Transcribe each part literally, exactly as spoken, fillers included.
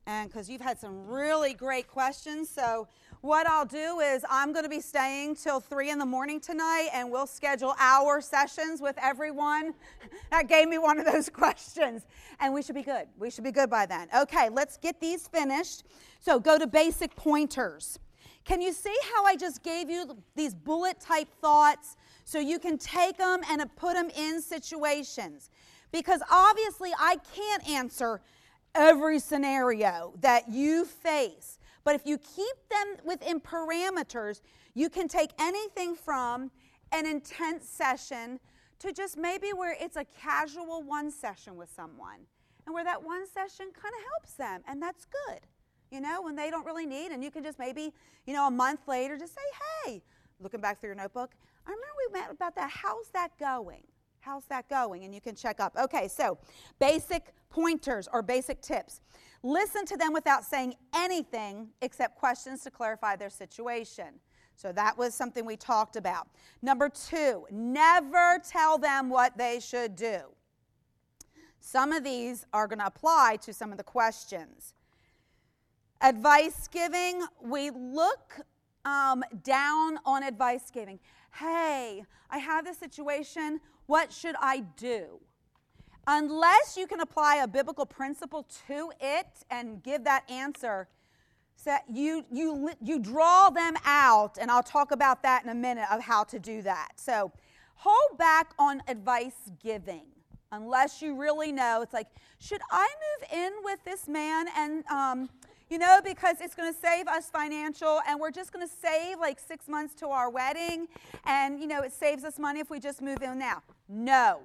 and because you've had some really great questions. So what I'll do is I'm going to be staying till three in the morning tonight, and we'll schedule hour sessions with everyone that gave me one of those questions. And we should be good. We should be good by then. Okay, let's get these finished. So go to basic pointers. Can you see how I just gave you these bullet type thoughts so you can take them and put them in situations? Because obviously I can't answer every scenario that you face. But if you keep them within parameters, you can take anything from an intense session to just maybe where it's a casual one session with someone. And where that one session kind of helps them. And that's good. You know, when they don't really need, and you can just maybe, you know, a month later just say, hey, looking back through your notebook, I remember we met about that. How's that going? How's that going? And you can check up. Okay, so basic pointers or basic tips. Listen to them without saying anything except questions to clarify their situation. So that was something we talked about. Number two, never tell them what they should do. Some of these are going to apply to some of the questions. Advice giving, we look um, down on advice giving. Hey, I have this situation. What should I do? Unless you can apply a biblical principle to it and give that answer, so you, you, you draw them out, and I'll talk about that in a minute of how to do that. So hold back on advice giving unless you really know. It's like, should I move in with this man and... Um, You know, because it's going to save us financial, and we're just going to save like six months to our wedding, and, you know, it saves us money if we just move in now. No.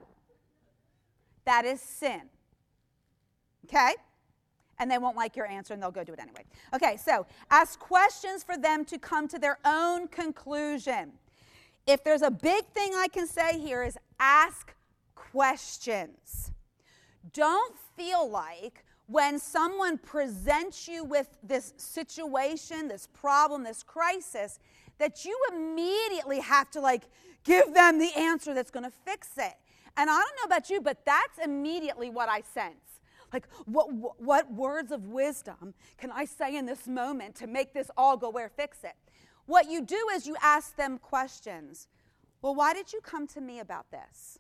That is sin. Okay? And they won't like your answer, and they'll go do it anyway. Okay, so ask questions for them to come to their own conclusion. If there's a big thing I can say here is ask questions. Don't feel like when someone presents you with this situation, this problem, this crisis, that you immediately have to like give them the answer that's going to fix it. And I don't know about you, but that's immediately what I sense. Like, what, what, what words of wisdom can I say in this moment to make this all go where, fix it? What you do is you ask them questions. Well, why did you come to me about this?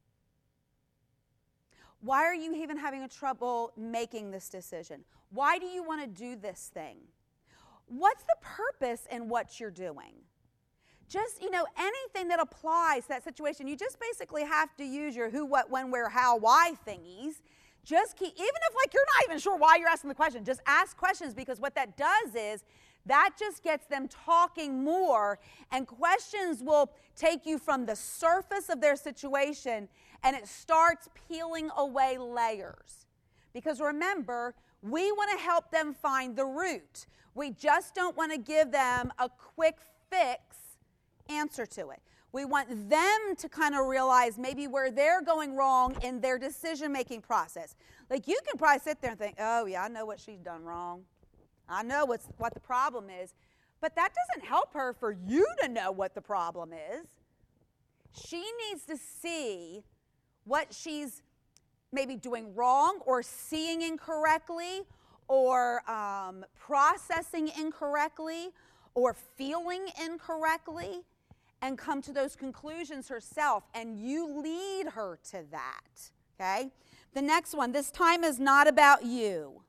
Why are you even having a trouble making this decision? Why do you want to do this thing? What's the purpose in what you're doing? Just, you know, anything that applies to that situation, you just basically have to use your who, what, when, where, how, why thingies. Just keep, even if like you're not even sure why you're asking the question, just ask questions, because what that does is that just gets them talking more, and questions will take you from the surface of their situation, and it starts peeling away layers. Because remember, we want to help them find the root. We just don't want to give them a quick fix answer to it. We want them to kind of realize maybe where they're going wrong in their decision-making process. Like, you can probably sit there and think, oh, yeah, I know what she's done wrong. I know what's, what the problem is. But that doesn't help her for you to know what the problem is. She needs to see what she's maybe doing wrong or seeing incorrectly or um, processing incorrectly or feeling incorrectly, and come to those conclusions herself, and you lead her to that, okay? The next one, this time is not about you.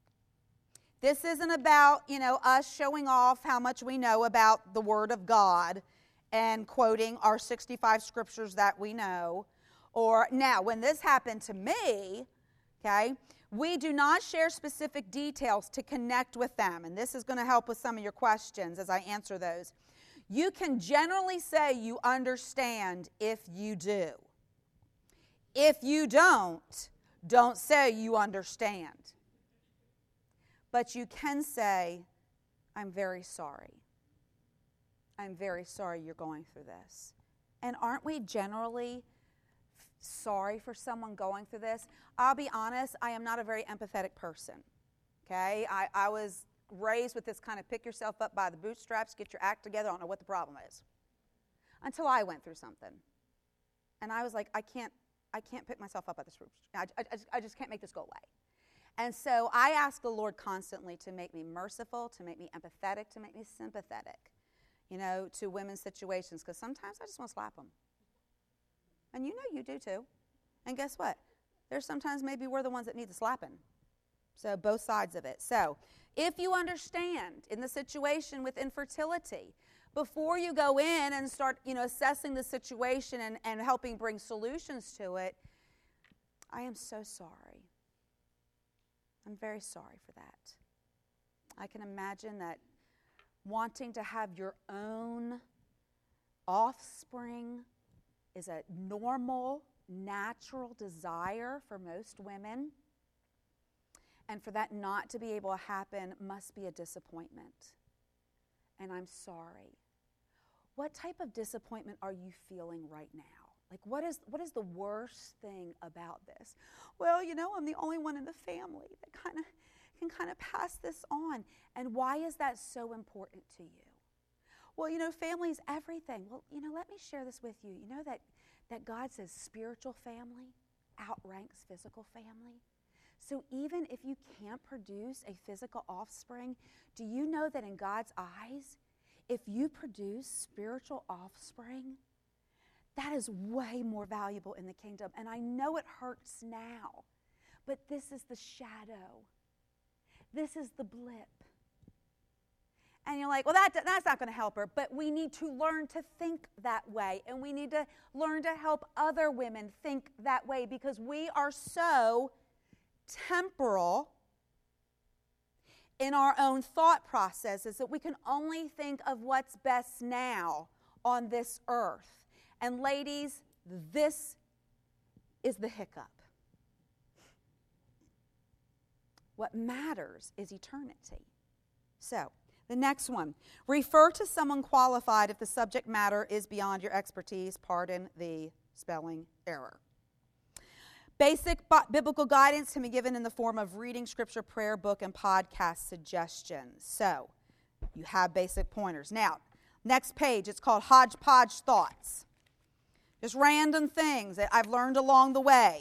This isn't about, you know, us showing off how much we know about the Word of God and quoting our sixty-five scriptures that we know. Or now, when this happened to me, okay, we do not share specific details to connect with them. And this is going to help with some of your questions as I answer those. You can generally say you understand if you do. If you don't, don't say you understand. But you can say, I'm very sorry. I'm very sorry you're going through this. And aren't we generally sorry for someone going through this? I'll be honest, I am not a very empathetic person. Okay? I, I was raised with this kind of pick yourself up by the bootstraps, get your act together, I don't know what the problem is. Until I went through something. And I was like, I can't I can't pick myself up by the bootstraps. I, I, I just can't make this go away. And so I ask the Lord constantly to make me merciful, to make me empathetic, to make me sympathetic, you know, to women's situations, because sometimes I just want to slap them. And you know you do too. And guess what? There's sometimes maybe we're the ones that need the slapping. So both sides of it. So if you understand in the situation with infertility, before you go in and start, you know, assessing the situation and, and helping bring solutions to it, I am so sorry. I'm very sorry for that. I can imagine that wanting to have your own offspring is a normal, natural desire for most women. And for that not to be able to happen must be a disappointment. And I'm sorry. What type of disappointment are you feeling right now? Like, what is what is the worst thing about this? Well, you know, I'm the only one in the family that kind of can kind of pass this on. And why is that so important to you? Well, you know, family is everything. Well, you know, let me share this with you. You know that, that God says spiritual family outranks physical family? So even if you can't produce a physical offspring, do you know that in God's eyes, if you produce spiritual offspring, that is way more valuable in the kingdom. And I know it hurts now, but this is the shadow. This is the blip. And you're like, well, that, that's not going to help her. But we need to learn to think that way. And we need to learn to help other women think that way, because we are so temporal in our own thought processes that we can only think of what's best now on this earth. And ladies, this is the hiccup. What matters is eternity. So, the next one. Refer to someone qualified if the subject matter is beyond your expertise. Pardon the spelling error. Basic biblical guidance can be given in the form of reading scripture, prayer book, and podcast suggestions. So, you have basic pointers. Now, next page, it's called Hodgepodge Thoughts. Just random things that I've learned along the way.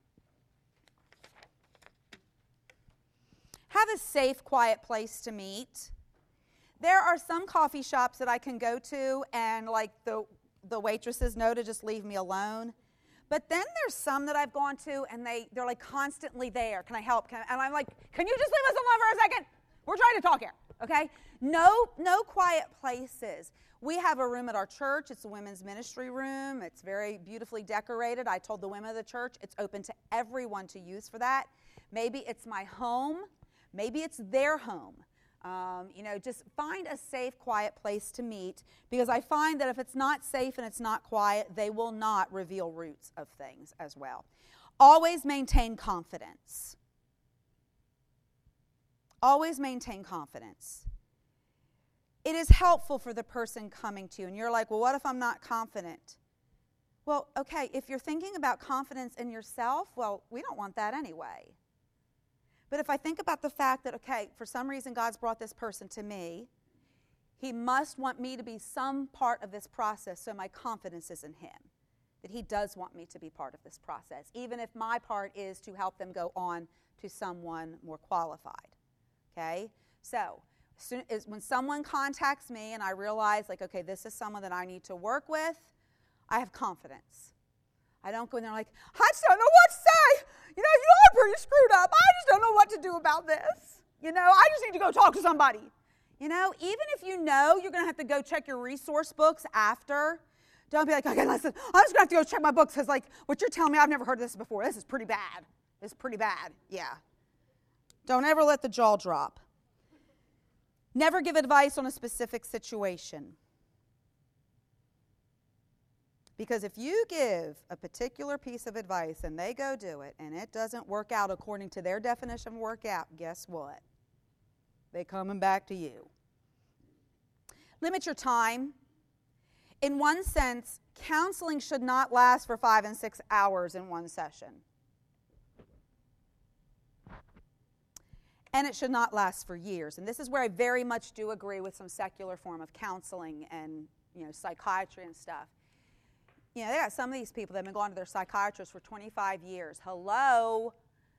Have a safe, quiet place to meet. There are some coffee shops that I can go to and like the, the waitresses know to just leave me alone. But then there's some that I've gone to and they, they're like constantly there. Can I help? Can I? And I'm like, can you just leave us alone for a second? We're trying to talk here, okay? No, no quiet places. We have a room at our church. It's a women's ministry room. It's very beautifully decorated. I told the women of the church it's open to everyone to use for that. Maybe it's my home. Maybe it's their home. Um, you know, just find a safe, quiet place to meet, because I find that if it's not safe and it's not quiet, they will not reveal roots of things as well. Always maintain confidence. Always maintain confidence. It is helpful for the person coming to you. And you're like, well, what if I'm not confident? Well, okay, if you're thinking about confidence in yourself, well, we don't want that anyway. But if I think about the fact that, okay, for some reason God's brought this person to me, He must want me to be some part of this process, so my confidence is in Him, that He does want me to be part of this process, even if my part is to help them go on to someone more qualified, okay? So soon as when someone contacts me and I realize, like, okay, this is someone that I need to work with, I have confidence. I don't go in there like, I just don't know what to say. You know, you are pretty screwed up. I just don't know what to do about this. You know, I just need to go talk to somebody. You know, even if you know you're going to have to go check your resource books after, don't be like, okay, listen, I'm just going to have to go check my books because, like, what you're telling me, I've never heard this before. This is pretty bad. This is pretty bad. Yeah. Don't ever let the jaw drop. Never give advice on a specific situation. Because if you give a particular piece of advice and they go do it and it doesn't work out according to their definition of work out, guess what? They're coming back to you. Limit your time. In one sense, counseling should not last for five and six hours in one session. And it should not last for years. And this is where I very much do agree with some secular form of counseling and, you know, psychiatry and stuff. You know, there are some of these people that have been going to their psychiatrist for twenty-five years. Hello?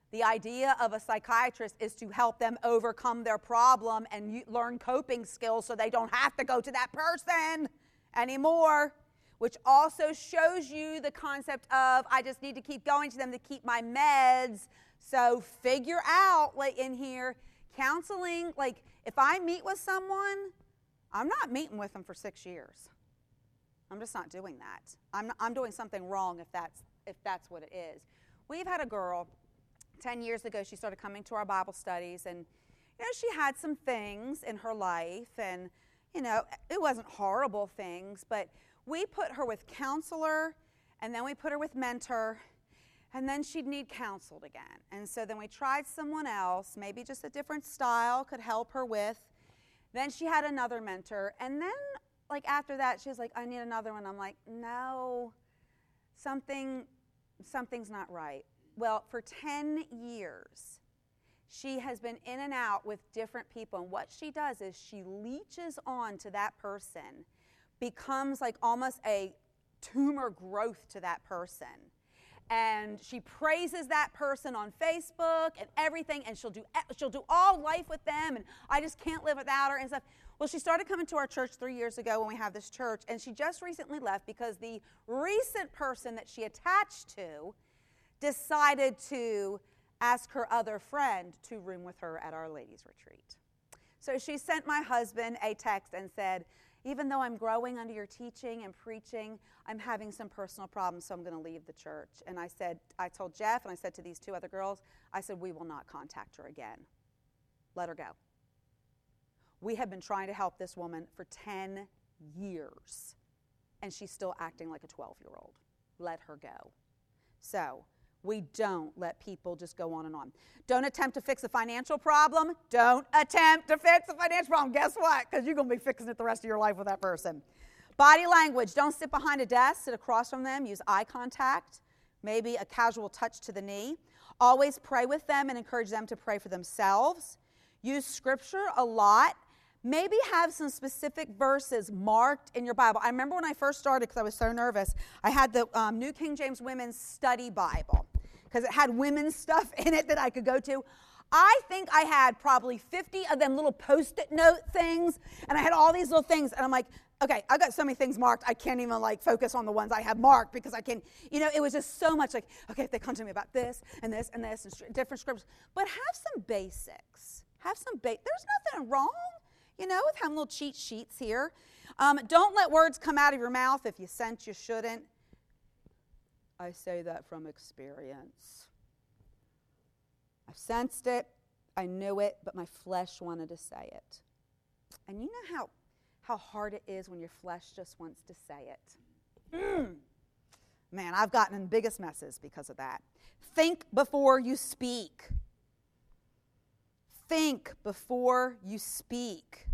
The idea of a psychiatrist is to help them overcome their problem and you learn coping skills so they don't have to go to that person anymore, which also shows you the concept of I just need to keep going to them to keep my meds. So figure out, like in here, counseling, like if I meet with someone, I'm not meeting with them for six years. I'm just not doing that. I'm, not, I'm doing something wrong if that's, if that's what it is. We've had a girl, ten years ago, she started coming to our Bible studies, and, you know, she had some things in her life, and, you know, it wasn't horrible things, but we put her with counselor, and then we put her with mentor, and then she'd need counseled again. And so then we tried someone else, maybe just a different style could help her with. Then she had another mentor, and then, like, after that, she was like, I need another one. I'm like, no, something, something's not right. Well, for ten years, she has been in and out with different people. And what she does is she leeches on to that person, becomes like almost a tumor growth to that person. And she praises that person on Facebook and everything, and she'll do she'll do all life with them, and I just can't live without her and stuff. Well, she started coming to our church three years ago when we have this church, and she just recently left because the recent person that she attached to decided to ask her other friend to room with her at Our Ladies Retreat. So she sent my husband a text and said, even though I'm growing under your teaching and preaching, I'm having some personal problems, so I'm going to leave the church. And I said, I told Jeff, and I said to these two other girls, I said, we will not contact her again. Let her go. We have been trying to help this woman for ten years, and she's still acting like a twelve-year-old. Let her go. So we don't let people just go on and on. Don't attempt to fix a financial problem. Don't attempt to fix a financial problem. Guess what? Because you're going to be fixing it the rest of your life with that person. Body language. Don't sit behind a desk. Sit across from them. Use eye contact. Maybe a casual touch to the knee. Always pray with them and encourage them to pray for themselves. Use scripture a lot. Maybe have some specific verses marked in your Bible. I remember when I first started, because I was so nervous, I had the um, New King James Women's Study Bible, because it had women's stuff in it that I could go to. I think I had probably fifty of them little Post-it note things, and I had all these little things, and I'm like, okay, I got so many things marked, I can't even like focus on the ones I have marked, because I can, you know, it was just so much like, okay, if they come to me about this, and this, and this, and st- different scriptures, but have some basics. Have some ba- There's nothing wrong, you know, with having little cheat sheets here. Um, don't let words come out of your mouth if you sense you shouldn't. I say that from experience. I've sensed it, I knew it, but my flesh wanted to say it. And you know how, how hard it is when your flesh just wants to say it? Mm. Man, I've gotten in the biggest messes because of that. Think before you speak. Think before you speak.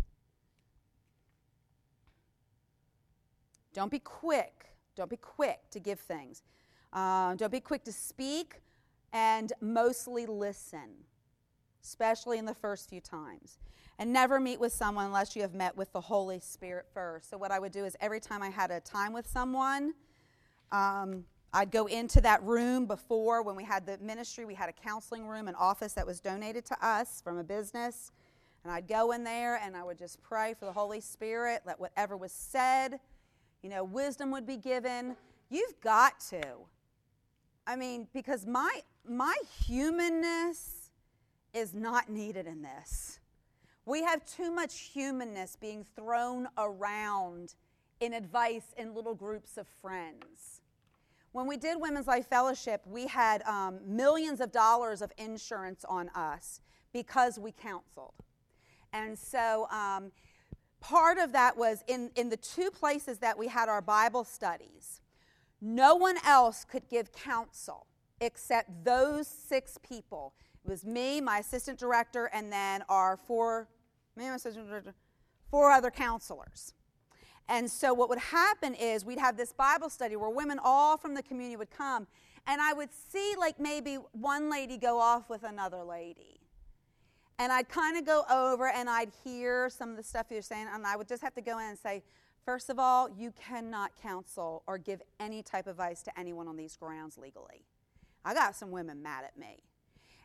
Don't be quick. Don't be quick to give things. Uh, don't be quick to speak, and mostly listen, especially in the first few times. And never meet with someone unless you have met with the Holy Spirit first. So what I would do is every time I had a time with someone, um, I'd go into that room before. When we had the ministry, we had a counseling room, an office that was donated to us from a business. And I'd go in there and I would just pray for the Holy Spirit, let whatever was said, you know, wisdom would be given. You've got to. I mean, because my my humanness is not needed in this. We have too much humanness being thrown around in advice in little groups of friends. When we did Women's Life Fellowship, we had um, millions of dollars of insurance on us because we counseled. And so um, part of that was in, in the two places that we had our Bible studies, no one else could give counsel except those six people. It was me, my assistant director, and then our four, me, my assistant director, four other counselors. And so what would happen is we'd have this Bible study where women all from the community would come, and I would see like maybe one lady go off with another lady. And I'd kind of go over and I'd hear some of the stuff you're saying, and I would just have to go in and say, first of all, you cannot counsel or give any type of advice to anyone on these grounds legally. I got some women mad at me.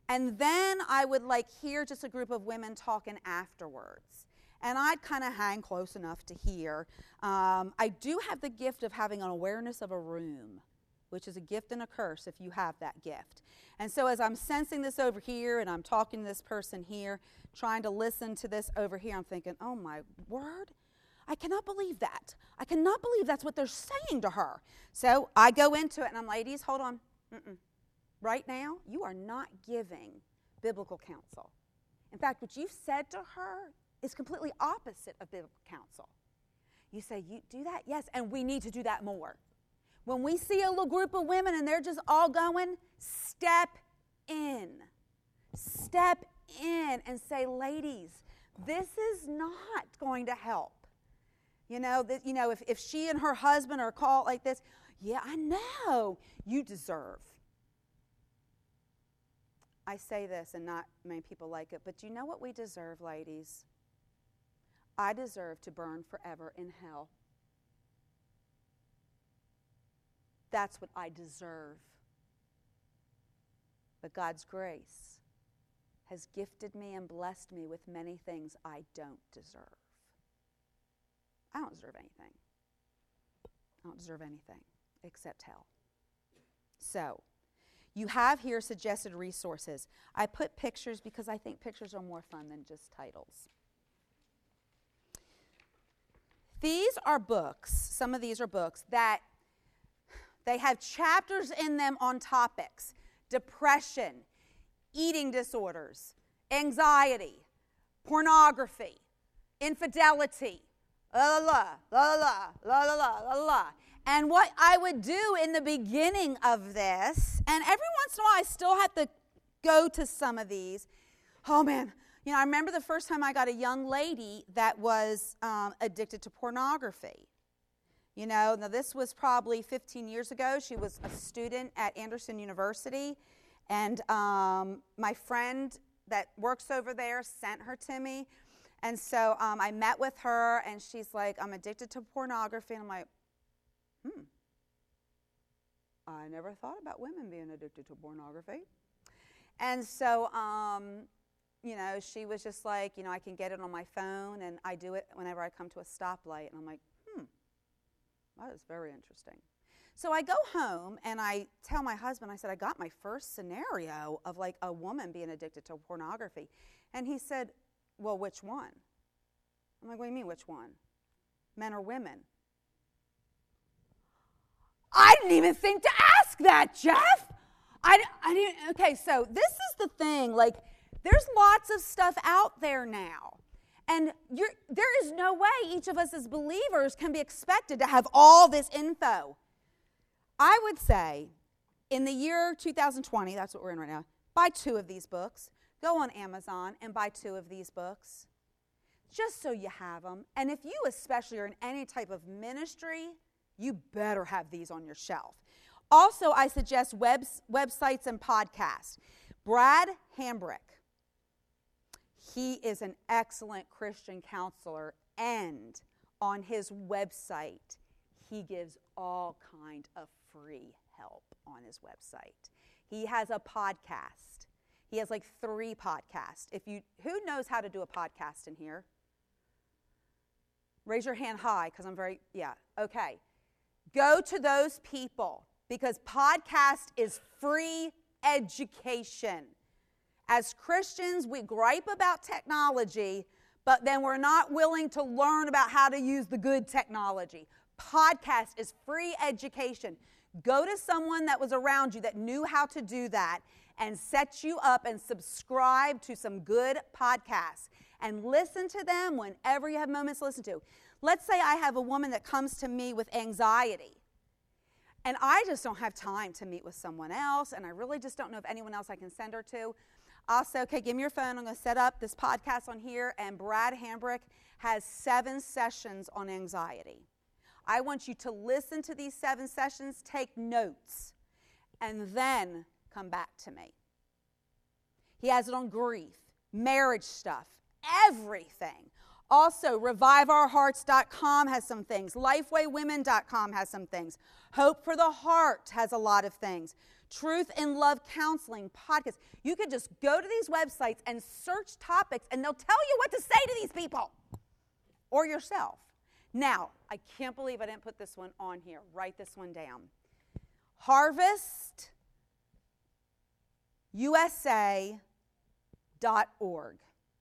And then I would like hear just a group of women talking afterwards. And I'd kind of hang close enough to hear. Um, I do have the gift of having an awareness of a room, which is a gift and a curse if you have that gift. And so as I'm sensing this over here and I'm talking to this person here, trying to listen to this over here, I'm thinking, oh my word, I cannot believe that. I cannot believe that's what they're saying to her. So I go into it and I'm, ladies, hold on. Mm-mm. Right now, you are not giving biblical counsel. In fact, what you've said to her is completely opposite of biblical counsel. You say, you do that? Yes, and we need to do that more. When we see a little group of women and they're just all going, step in. Step in and say, ladies, this is not going to help. You know, that, you know, if, if she and her husband are called like this, yeah, I know you deserve. I say this and not many people like it, but do you know what we deserve, ladies? I deserve to burn forever in hell. That's what I deserve. But God's grace has gifted me and blessed me with many things I don't deserve. I don't deserve anything. I don't deserve anything except hell. So, you have here suggested resources. I put pictures because I think pictures are more fun than just titles. These are books, some of these are books that they have chapters in them on topics: depression, eating disorders, anxiety, pornography, infidelity, la la la la la la la la la. And what I would do in the beginning of this, and every once in a while I still have to go to some of these. Oh man, you know, I remember the first time I got a young lady that was um, addicted to pornography. You know, now this was probably fifteen years ago. She was a student at Anderson University, and um, my friend that works over there sent her to me. And so um, I met with her, and she's like, I'm addicted to pornography. And I'm like, hmm, I never thought about women being addicted to pornography. And so, um, you know, she was just like, you know, I can get it on my phone, and I do it whenever I come to a stoplight. And I'm like, hmm, that is very interesting. So I go home, and I tell my husband, I said, I got my first scenario of, like, a woman being addicted to pornography. And he said, well, which one? I'm like, what do you mean, which one? Men or women? I didn't even think to ask that, Jeff. I, I didn't, okay, so this is the thing. Like, there's lots of stuff out there now. And you're, there is no way each of us as believers can be expected to have all this info. I would say, in the year two thousand twenty, that's what we're in right now, buy two of these books. Go on Amazon and buy two of these books, just so you have them. And if you especially are in any type of ministry, you better have these on your shelf. Also, I suggest webs, websites and podcasts. Brad Hambrick, he is an excellent Christian counselor, and on his website, he gives all kind of free help on his website. He has a podcast. He has like three podcasts. If you, who knows how to do a podcast in here? Raise your hand high, because I'm very, yeah, okay. Go to those people, because podcast is free education. As Christians, we gripe about technology, but then we're not willing to learn about how to use the good technology. Podcast is free education. Go to someone that was around you that knew how to do that and set you up and subscribe to some good podcasts and listen to them whenever you have moments to listen to. Let's say I have a woman that comes to me with anxiety, and I just don't have time to meet with someone else, and I really just don't know if anyone else I can send her to. I'll say, okay, give me your phone. I'm going to set up this podcast on here, and Brad Hambrick has seven sessions on anxiety. I want you to listen to these seven sessions, take notes, and then come back to me. He has it on grief, marriage stuff, everything. Also, revive our hearts dot com has some things. lifeway women dot com has some things. Hope for the Heart has a lot of things. Truth in Love Counseling podcast. You could just go to these websites and search topics, and they'll tell you what to say to these people or yourself. Now, I can't believe I didn't put this one on here. Write this one down. harvest U S A dot org.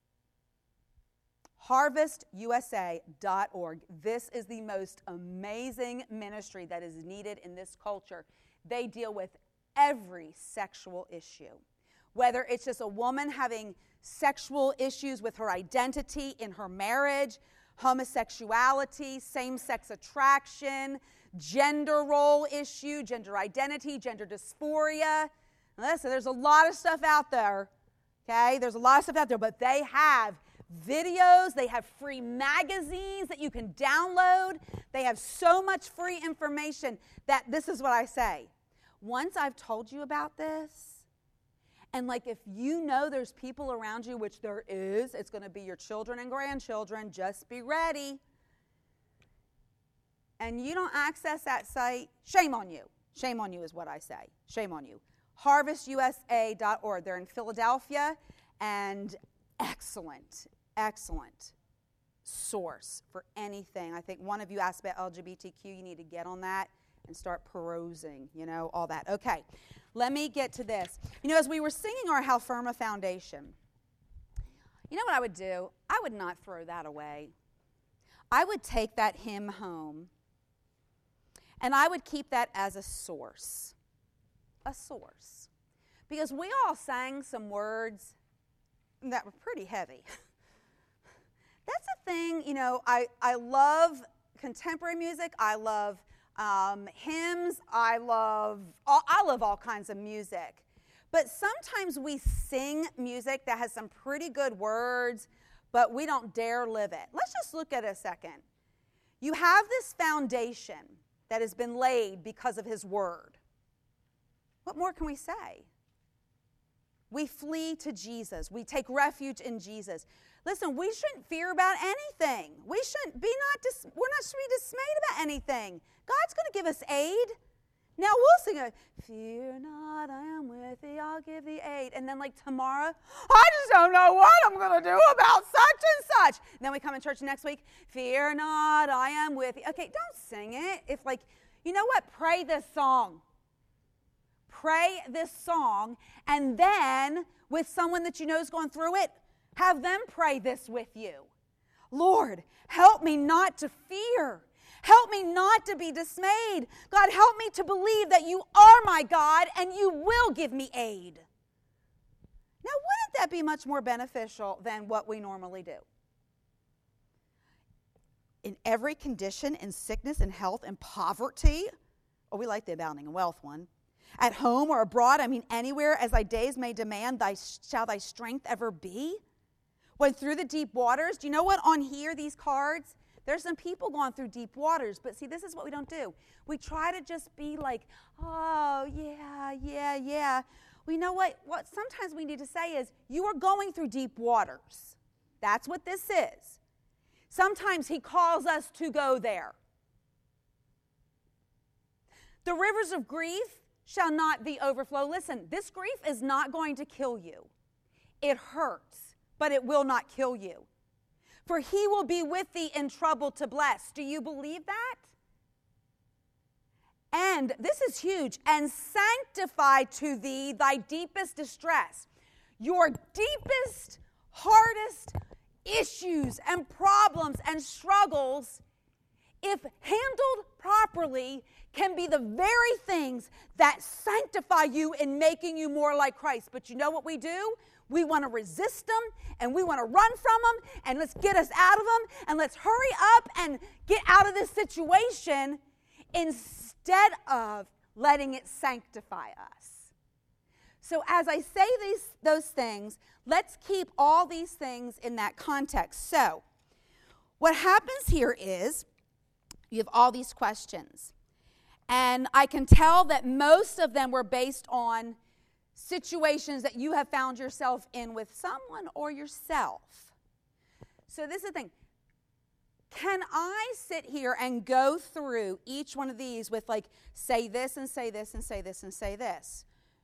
harvest U S A dot org. This is the most amazing ministry that is needed in this culture. They deal with every sexual issue. Whether it's just a woman having sexual issues with her identity in her marriage, homosexuality, same-sex attraction, gender role issue, gender identity, gender dysphoria. Listen, there's a lot of stuff out there, okay? There's a lot of stuff out there, but they have videos, they have free magazines that you can download. They have so much free information that this is what I say. Once I've told you about this, and like if you know there's people around you, which there is, it's going to be your children and grandchildren, just be ready. And you don't access that site, shame on you. Shame on you is what I say. Shame on you. harvest U S A dot org. They're in Philadelphia, and excellent, excellent source for anything. I think one of you asked about L G B T Q. You need to get on that and start perusing, you know, all that. Okay, let me get to this. You know, as we were singing our How Firm a Foundation, you know what I would do? I would not throw that away. I would take that hymn home, and I would keep that as a source. A source. Because we all sang some words that were pretty heavy. That's the thing, you know, I, I love contemporary music. I love um, hymns. I love, all, I love all kinds of music. But sometimes we sing music that has some pretty good words, but we don't dare live it. Let's just look at it a second. You have this foundation that has been laid because of his word. What more can we say? We flee to Jesus. We take refuge in Jesus. Listen, we shouldn't fear about anything. We shouldn't be not dis- we're not to be dismayed about anything. God's going to give us aid. Now we'll sing it. Fear not, I am with thee, I'll give thee aid. And then like tomorrow, I just don't know what I'm going to do about such and such. And then we come in church next week. Fear not, I am with thee. Okay, don't sing it. If like, you know what? Pray this song. Pray this song, and then with someone that you know is going through it, have them pray this with you. Lord, help me not to fear. Help me not to be dismayed. God, help me to believe that you are my God and you will give me aid. Now, wouldn't that be much more beneficial than what we normally do? In every condition, in sickness, in health, in poverty. Oh, we like the abounding in wealth one. At home or abroad, I mean anywhere, as thy days may demand, thy, shall thy strength ever be? When through the deep waters, do you know what on here, these cards? There's some people going through deep waters, but see, this is what we don't do. We try to just be like, oh, yeah, yeah, yeah. Well, you know what? What sometimes we need to say is, you are going through deep waters. That's what this is. Sometimes he calls us to go there. The rivers of grief shall not thee overflow. Listen, this grief is not going to kill you. It hurts, but it will not kill you. For he will be with thee in trouble to bless. Do you believe that? And this is huge. And sanctify to thee thy deepest distress. Your deepest, hardest issues and problems and struggles, if handled properly, can be the very things that sanctify you in making you more like Christ. But you know what we do? We want to resist them, and we want to run from them, and let's get us out of them, and let's hurry up and get out of this situation instead of letting it sanctify us. So as I say these those things, let's keep all these things in that context. So what happens here is you have all these questions. And I can tell that most of them were based on situations that you have found yourself in with someone or yourself. So this is the thing. Can I sit here and go through each one of these with like, say this and say this and say this and say this?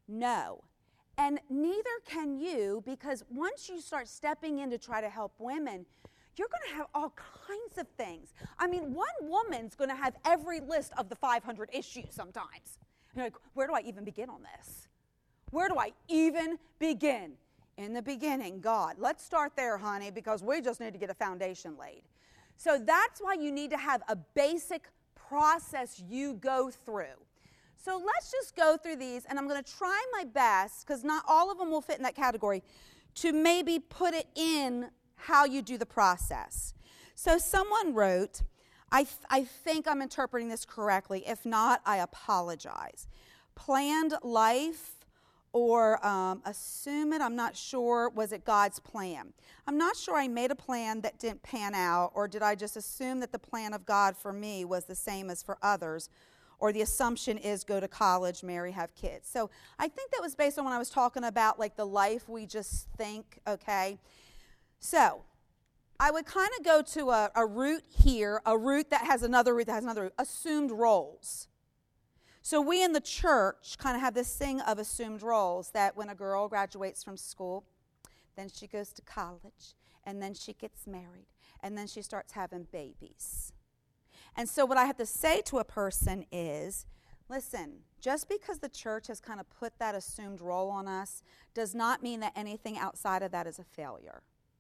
No. And neither can you, because once you start stepping in to try to help women, you're going to have all kinds of things. I mean, one woman's going to have every list of the five hundred issues sometimes. And you're like, where do I even begin on this? Where do I even begin? In the beginning, God. Let's start there, honey, because we just need to get a foundation laid. So that's why you need to have a basic process you go through. So let's just go through these, and I'm going to try my best, because not all of them will fit in that category, to maybe put it in how you do the process. So someone wrote, I, th- I think I'm interpreting this correctly. If not, I apologize. Planned life or um, assume it, I'm not sure, was it God's plan? I'm not sure I made a plan that didn't pan out, or did I just assume that the plan of God for me was the same as for others? Or the assumption is go to college, marry, have kids. So I think that was based on when I was talking about like the life we just think, okay? So I would kind of go to a, a root here, a root that has another root that has another root, assumed roles. So we in the church kind of have this thing of assumed roles that when a girl graduates from school, then she goes to college, and then she gets married, and then she starts having babies. And so what I have to say to a person is, listen, just because the church has kind of put that assumed role on us does not mean that anything outside of that is a failure.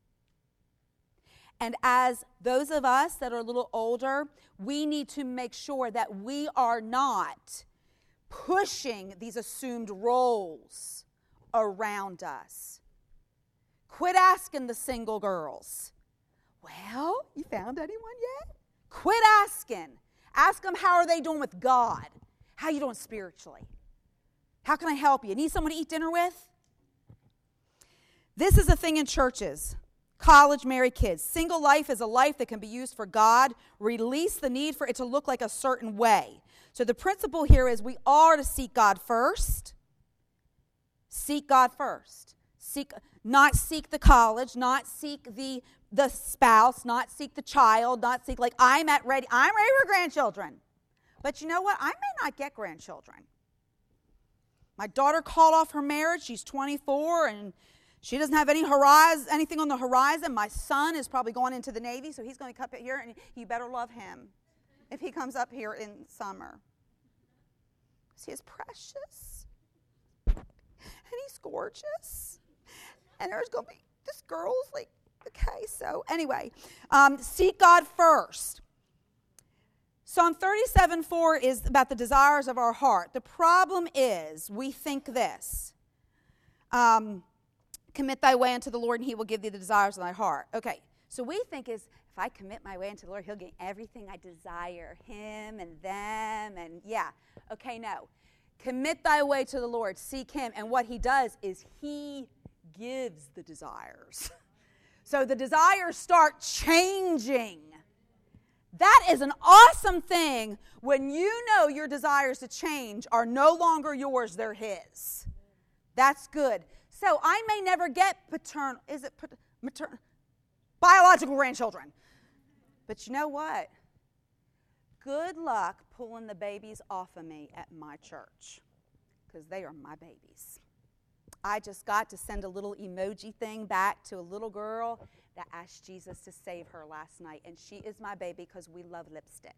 And as those of us that are a little older, we need to make sure that we are not pushing these assumed roles around us. Quit asking the single girls, well, you found anyone yet? Quit asking. Ask them how are they doing with God? How are you doing spiritually? How can I help you? Need someone to eat dinner with? This is a thing in churches. College, married kids. Single life is a life that can be used for God. Release the need for it to look like a certain way. So the principle here is we are to seek God first. Seek God first. Seek, not seek the college, not seek the the spouse, not seek the child, not seek like I'm at ready, I'm ready for grandchildren. But you know what? I may not get grandchildren. My daughter called off her marriage. She's twenty-four and she doesn't have any horizon, anything on the horizon. My son is probably going into the Navy, so he's going to come up here, and you better love him if he comes up here in summer. He is precious, and he's gorgeous, and there's going to be this girl's like, okay, so anyway, um, seek God first. Psalm thirty-seven four is about the desires of our heart. The problem is we think this. Um, commit thy way unto the Lord, and he will give thee the desires of thy heart. Okay, so we think is if I commit my way unto the Lord, he'll get everything I desire, him and them, and yeah. Okay, no. Commit thy way to the Lord, seek him, and what he does is he gives the desires. So the desires start changing. That is an awesome thing when you know your desires to change are no longer yours, they're his. That's good. So I may never get paternal, is it maternal, biological grandchildren. But you know what? Good luck pulling the babies off of me at my church, because they are my babies. I just got to send a little emoji thing back to a little girl that asked Jesus to save her last night, and she is my baby because we love lipstick.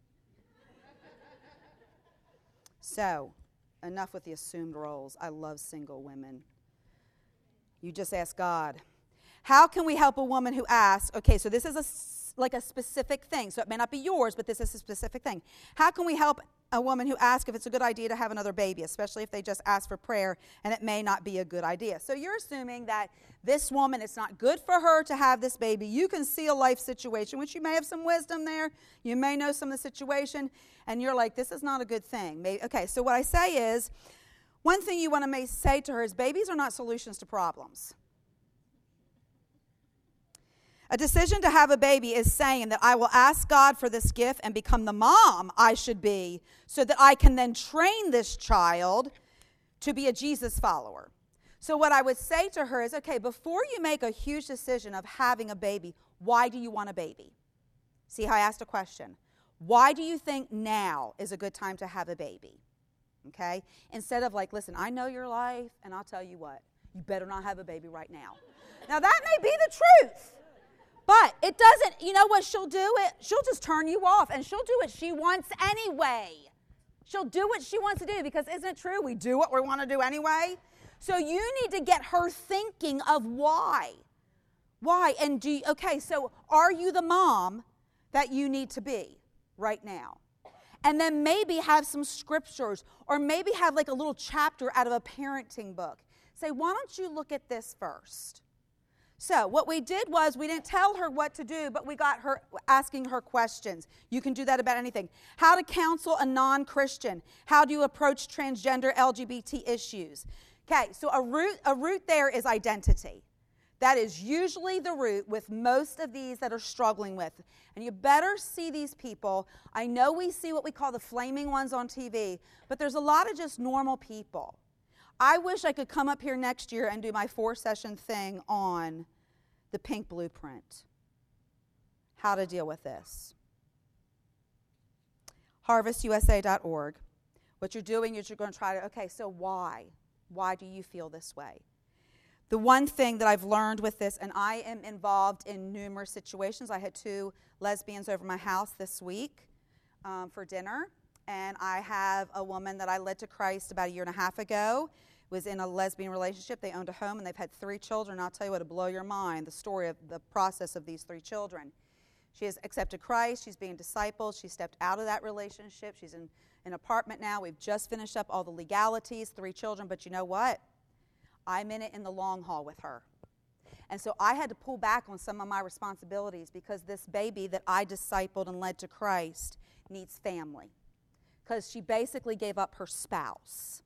So, enough with the assumed roles. I love single women. You just ask God. How can we help a woman who asks, okay, so this is a, like a specific thing, so it may not be yours, but this is a specific thing. How can we help a woman who asks if it's a good idea to have another baby, especially if they just ask for prayer and it may not be a good idea? So you're assuming that this woman, it's not good for her to have this baby. You can see a life situation, which you may have some wisdom there. You may know some of the situation, and you're like, this is not a good thing. Maybe, okay, so what I say is, one thing you want to may say to her is, babies are not solutions to problems. A decision to have a baby is saying that I will ask God for this gift and become the mom I should be so that I can then train this child to be a Jesus follower. So what I would say to her is, okay, before you make a huge decision of having a baby, why do you want a baby? See how I asked a question. Why do you think now is a good time to have a baby? okay? Instead of like, listen, I know your life, and I'll tell you what, you better not have a baby right now. Now, that may be the truth, but it doesn't, you know what she'll do? It She'll just turn you off, and she'll do what she wants anyway. She'll do what she wants to do, because isn't it true? We do what we want to do anyway. So you need to get her thinking of why. Why? And do you, okay, so are you the mom that you need to be right now? And then maybe have some scriptures, or maybe have like a little chapter out of a parenting book. Say, why don't you look at this first? So what we did was we didn't tell her what to do, but we got her asking her questions. You can do that about anything. How to counsel a non-Christian. How do you approach transgender L G B T issues? Okay, so a root, a root there is identity. That is usually the root with most of these that are struggling with. And you better see these people. I know we see what we call the flaming ones on T V, but there's a lot of just normal people. I wish I could come up here next year and do my four-session thing on the pink blueprint. How to deal with this. harvest u s a dot org. What you're doing is you're going to try to, okay, so why? Why do you feel this way? The one thing that I've learned with this, and I am involved in numerous situations. I had two lesbians over my house this week um, for dinner. And I have a woman that I led to Christ about a year and a half ago, was in a lesbian relationship. They owned a home, and they've had three children. I'll tell you what, it'll blow your mind, the story of the process of these three children. She has accepted Christ. She's being discipled. She stepped out of that relationship. She's in an apartment now. We've just finished up all the legalities, three children. But you know what? I'm in it in the long haul with her. And so I had to pull back on some of my responsibilities, because this baby that I discipled and led to Christ needs family. Because she basically gave up her spouse.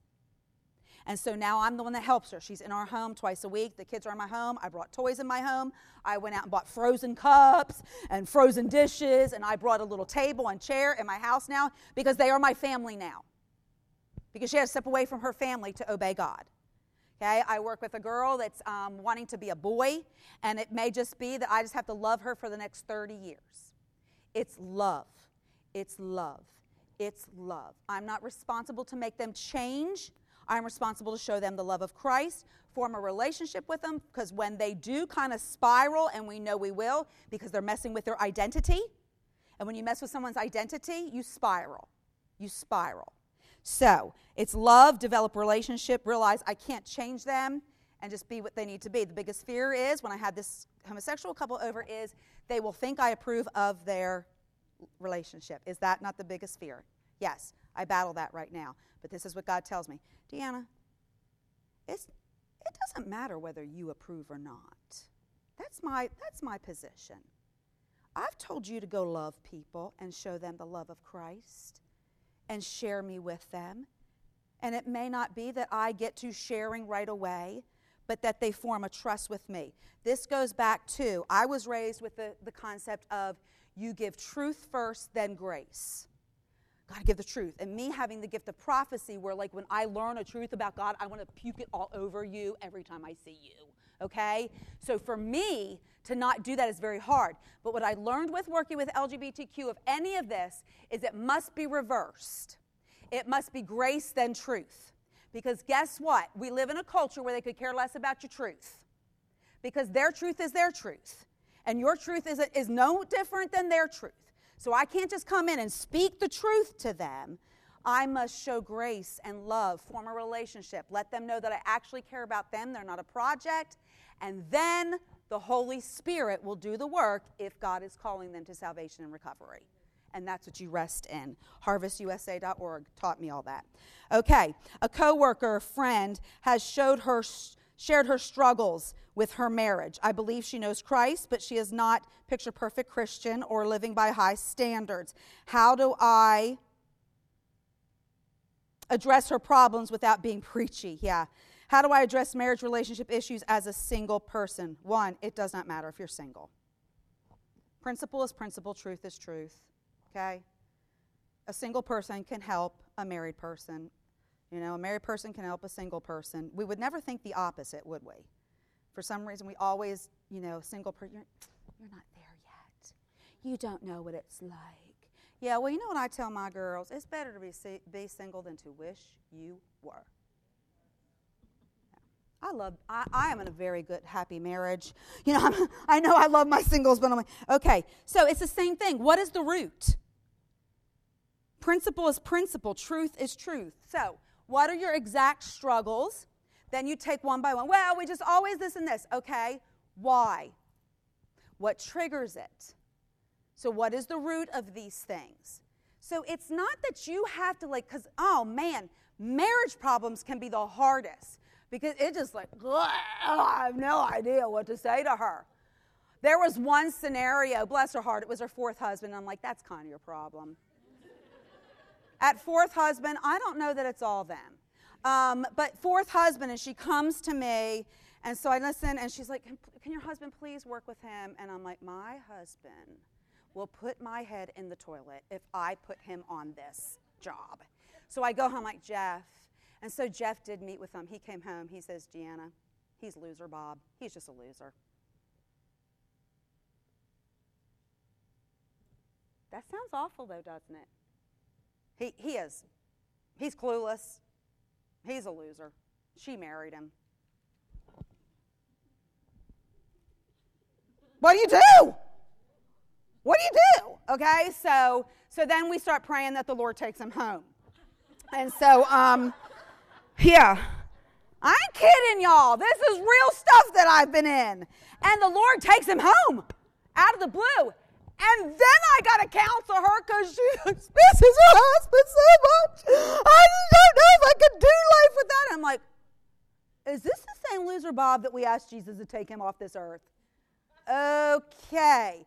And so now I'm the one that helps her. She's in our home twice a week. The kids are in my home. I brought toys in my home. I went out and bought frozen cups and frozen dishes, and I brought a little table and chair in my house now, because they are my family now. Because she had to step away from her family to obey God. Okay, I work with a girl that's um, wanting to be a boy, and it may just be that I just have to love her for the next thirty years. It's love. It's love. It's love. I'm not responsible to make them change. I'm responsible to show them the love of Christ, form a relationship with them, because when they do kind of spiral, and we know we will, because they're messing with their identity, and when you mess with someone's identity, you spiral. You spiral. So it's love, develop relationship, realize I can't change them, and just be what they need to be. The biggest fear is, when I had this homosexual couple over, is they will think I approve of their relationship. Is that not the biggest fear? Yes, I battle that right now. But this is what God tells me. Deanna, it's, it doesn't matter whether you approve or not. That's my, that's my position. I've told you to go love people and show them the love of Christ and share me with them. And it may not be that I get to sharing right away, but that they form a trust with me. This goes back to, I was raised with the, the concept of you give truth first, then grace. Got to give the truth. And me having the gift of prophecy, where like when I learn a truth about God, I want to puke it all over you every time I see you. Okay? So for me to not do that is very hard. But what I learned with working with L G B T Q of any of this is it must be reversed. It must be grace then truth. Because guess what? We live in a culture where they could care less about your truth. Because their truth is their truth. And your truth is, is no different than their truth. So I can't just come in and speak the truth to them. I must show grace and love, form a relationship, let them know that I actually care about them. They're not a project. And then the Holy Spirit will do the work if God is calling them to salvation and recovery. And that's what you rest in. harvest u s a dot org taught me all that. Okay, a coworker, a friend, has showed her, shared her struggles with her marriage. I believe she knows Christ, but she is not picture-perfect Christian or living by high standards. How do I address her problems without being preachy? Yeah. How do I address marriage relationship issues as a single person? One, it does not matter if you're single. Principle is principle, truth is truth. Okay? A single person can help a married person. You know, a married person can help a single person. We would never think the opposite, would we? For some reason, we always, you know, single person, you're, you're not there yet. You don't know what it's like. Yeah, well, you know what I tell my girls? It's better to be si- be single than to wish you were. I love, I, I am in a very good, happy marriage. You know, I'm, I know I love my singles, but I'm like, okay. So it's the same thing. What is the root? Principle is principle. Truth is truth. So what are your exact struggles? Then you take one by one. Well, we just always this and this. Okay, why? What triggers it? So what is the root of these things? So it's not that you have to like, because, oh man, marriage problems can be the hardest. Because it just like, I have no idea what to say to her. There was one scenario, bless her heart, it was her fourth husband. I'm like, that's kind of your problem. At fourth husband, I don't know that it's all them. Um, but fourth husband, and she comes to me, and so I listen, and she's like, can, can your husband please work with him? And I'm like, my husband will put my head in the toilet if I put him on this job. So I go home like, Jeff. And so Jeff did meet with him. He came home. He says, Gianna, he's loser, Bob. He's just a loser. That sounds awful, though, doesn't it? He, he is. He's clueless. He's a loser. She married him. What do you do? What do you do? Okay, so so then we start praying that the Lord takes him home. And so, um... yeah, I ain't kidding, y'all. This is real stuff that I've been in. And the Lord takes him home out of the blue. And then I got to counsel her because she misses her husband so much. I just don't know if I could do life with that. I'm like, is this the same loser Bob that we asked Jesus to take him off this earth? Okay.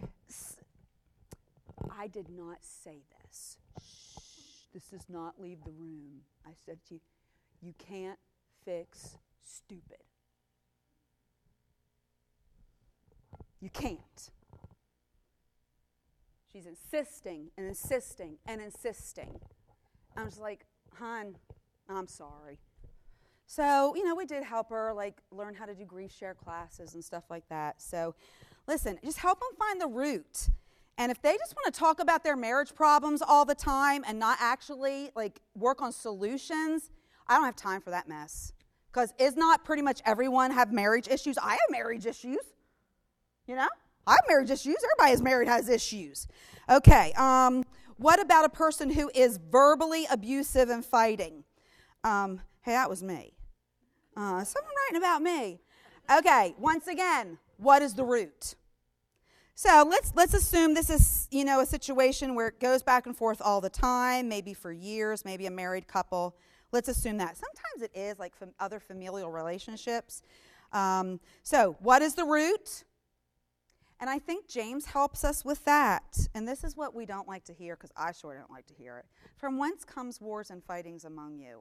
I did not say this. Shh, this does not leave the room. I said to you, you can't fix stupid. You can't. She's insisting and insisting and insisting. I'm just like, hon, I'm sorry. So, you know, we did help her, like, learn how to do grief share classes and stuff like that. So, listen, just help them find the root. And if they just want to talk about their marriage problems all the time and not actually, like, work on solutions, I don't have time for that mess. Because is not pretty much everyone have marriage issues? I have marriage issues. You know? I have marriage issues. Everybody who's married has issues. Okay. Um, what about a person who is verbally abusive and fighting? Um, hey, that was me. Uh, someone writing about me. Okay. Once again, what is the root? So let's let's assume this is, you know, a situation where it goes back and forth all the time, maybe for years, maybe a married couple. Let's assume that. Sometimes it is, like from other familial relationships. Um, so what is the root? And I think James helps us with that. And this is what we don't like to hear, because I sure don't like to hear it. From whence comes wars and fightings among you?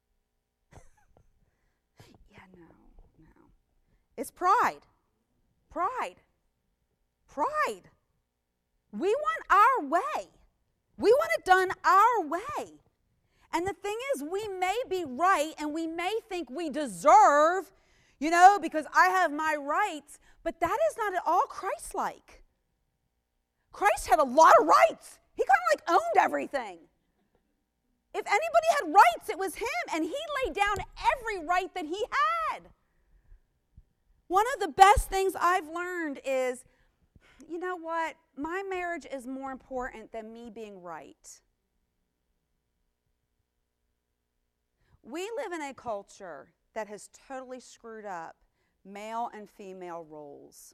yeah, no, no. It's pride. Pride. Pride. We want our way. We want it done our way. And the thing is, we may be right and we may think we deserve, you know, because I have my rights, but that is not at all Christ-like. Christ had a lot of rights. He kind of like owned everything. If anybody had rights, it was him, and he laid down every right that he had. One of the best things I've learned is, you know what? My marriage is more important than me being right. We live in a culture that has totally screwed up male and female roles.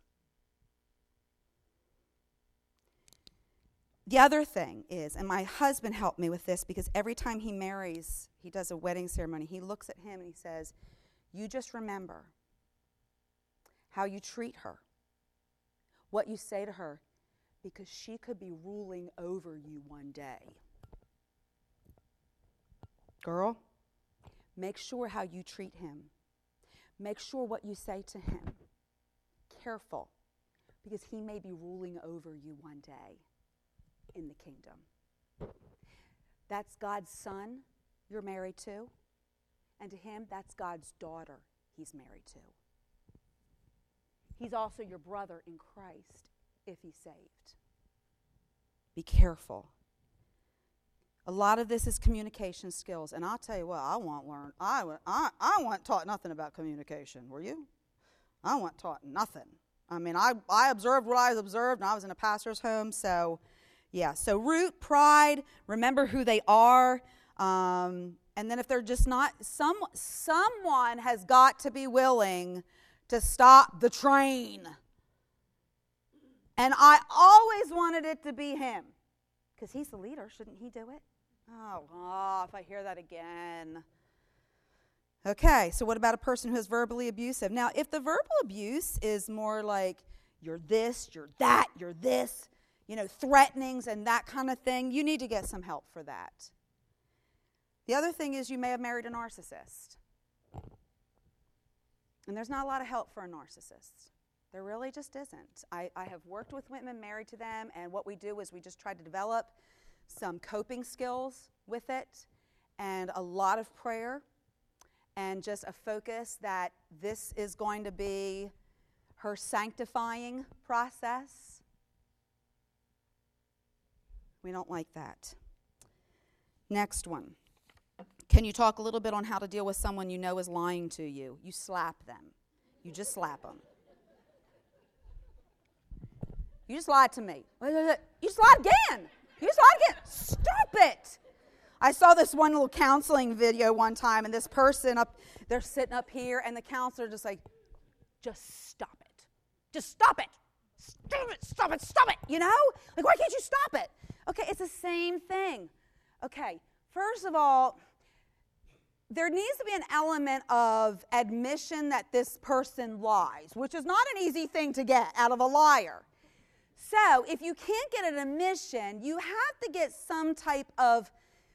The other thing is, and my husband helped me with this because every time he marries, he does a wedding ceremony, he looks at him and he says, you just remember how you treat her, what you say to her, because she could be ruling over you one day. Girl, make sure how you treat him. Make sure what you say to him. Careful, because he may be ruling over you one day in the kingdom. That's God's son you're married to, and to him, that's God's daughter he's married to. He's also your brother in Christ if he's saved. Be careful. A lot of this is communication skills. And I'll tell you what, I want learn. I, I, I wasn't taught nothing about communication. Were you? I wasn't taught nothing. I mean, I, I observed what I observed, and I was in a pastor's home. So, yeah. So root, pride, remember who they are. Um, and then if they're just not, some, someone has got to be willing to stop the train. And I always wanted it to be him. Because he's the leader. Shouldn't he do it? Oh, oh, if I hear that again. Okay, so what about a person who is verbally abusive? Now, if the verbal abuse is more like you're this, you're that, you're this, you know, threatenings and that kind of thing, you need to get some help for that. The other thing is you may have married a narcissist. And there's not a lot of help for a narcissist. There really just isn't. I, I have worked with women married to them, and what we do is we just try to develop some coping skills with it, and a lot of prayer, and just a focus that this is going to be her sanctifying process. We don't like that. Next one. Can you talk a little bit on how to deal with someone you know is lying to you? You slap them. You just slap them. You just lied to me. You just lied again. You just lied again. Stop it. I saw this one little counseling video one time, and this person up, they're sitting up here, and the counselor just like, just stop it. Just stop it. Stop it, stop it, stop it. You know? Like, why can't you stop it? Okay, it's the same thing. Okay, first of all, there needs to be an element of admission that this person lies, which is not an easy thing to get out of a liar. So if you can't get an admission, you have to get some type of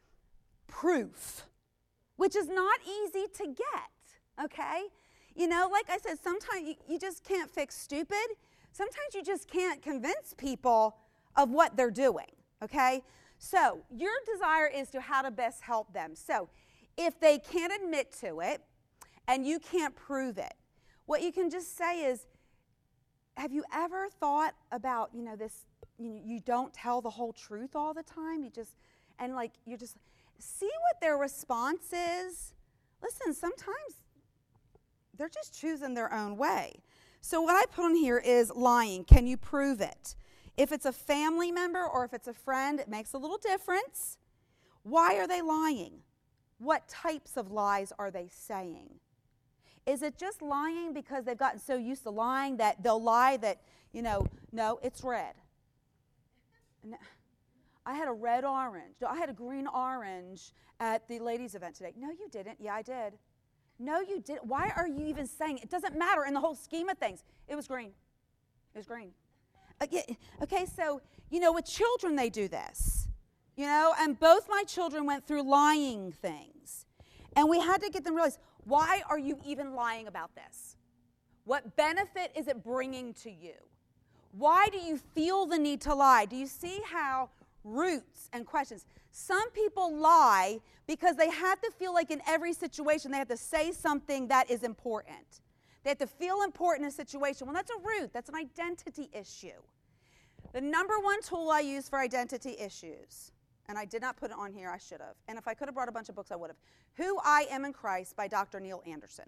proof, which is not easy to get, okay? You know, like I said, sometimes you, you just can't fix stupid. Sometimes you just can't convince people of what they're doing, okay? So your desire is to how to best help them. So if they can't admit to it and you can't prove it, what you can just say is, have you ever thought about, you know, this, you, you don't tell the whole truth all the time? You just, and like, you just, see what their response is. Listen, sometimes they're just choosing their own way. So what I put on here is lying. Can you prove it? If it's a family member or if it's a friend, it makes a little difference. Why are they lying? What types of lies are they saying? Is it just lying because they've gotten so used to lying that they'll lie that, you know, no, it's red. No, I had a red orange. No, I had a green orange at the ladies' event today. No, you didn't. Yeah, I did. No, you didn't. Why are you even saying it? It doesn't matter in the whole scheme of things. It was green. It was green. Okay, so, you know, with children they do this. You know, and both my children went through lying things. And we had to get them to realize, why are you even lying about this? What benefit is it bringing to you? Why do you feel the need to lie? Do you see how roots and questions? Some people lie because they have to feel like in every situation they have to say something that is important. They have to feel important in a situation. Well, that's a root. That's an identity issue. The number one tool I use for identity issues, and I did not put it on here, I should have. And if I could have brought a bunch of books, I would have. Who I Am in Christ by Doctor Neil Anderson.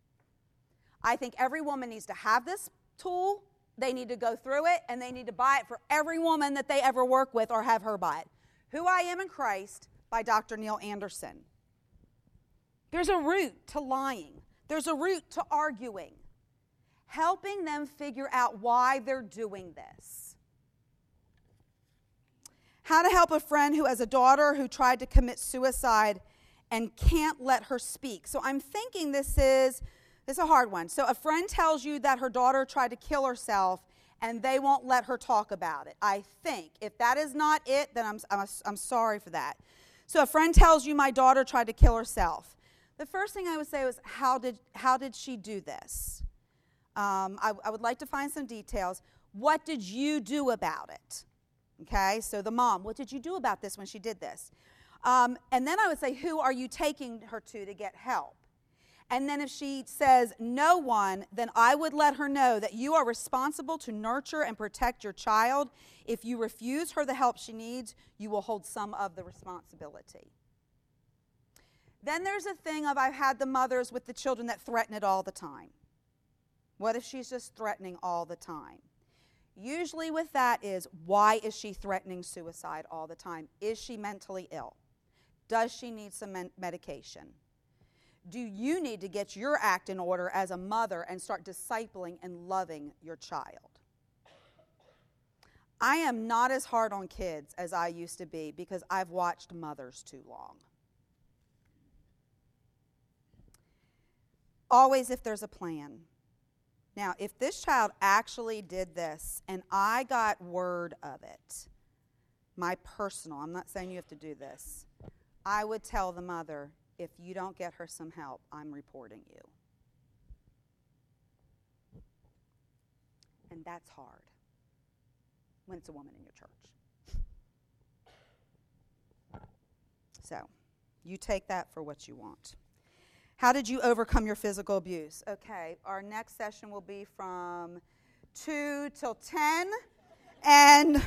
I think every woman needs to have this tool. They need to go through it, and they need to buy it for every woman that they ever work with or have her buy it. Who I Am in Christ by Doctor Neil Anderson. There's a root to lying. There's a root to arguing. Helping them figure out why they're doing this. How to help a friend who has a daughter who tried to commit suicide and can't let her speak. So I'm thinking this is, this is a hard one. So a friend tells you that her daughter tried to kill herself and they won't let her talk about it. I think. If that is not it, then I'm, I'm, I'm sorry for that. So a friend tells you my daughter tried to kill herself. The first thing I would say was, how did, how did she do this? Um, I, I would like to find some details. What did you do about it? Okay, so the mom, what did you do about this when she did this? Um, and then I would say, who are you taking her to to get help? And then if she says no one, then I would let her know that you are responsible to nurture and protect your child. If you refuse her the help she needs, you will hold some of the responsibility. Then there's a thing of I've had the mothers with the children that threaten it all the time. What if she's just threatening all the time? Usually with that is, why is she threatening suicide all the time? Is she mentally ill? Does she need some men- medication? Do you need to get your act in order as a mother and start discipling and loving your child? I am not as hard on kids as I used to be because I've watched mothers too long. Always if there's a plan. Now, if this child actually did this and I got word of it, my personal, I'm not saying you have to do this, I would tell the mother, if you don't get her some help, I'm reporting you. And that's hard when it's a woman in your church. So, you take that for what you want. How did you overcome your physical abuse? Okay, our next session will be from two till ten. And,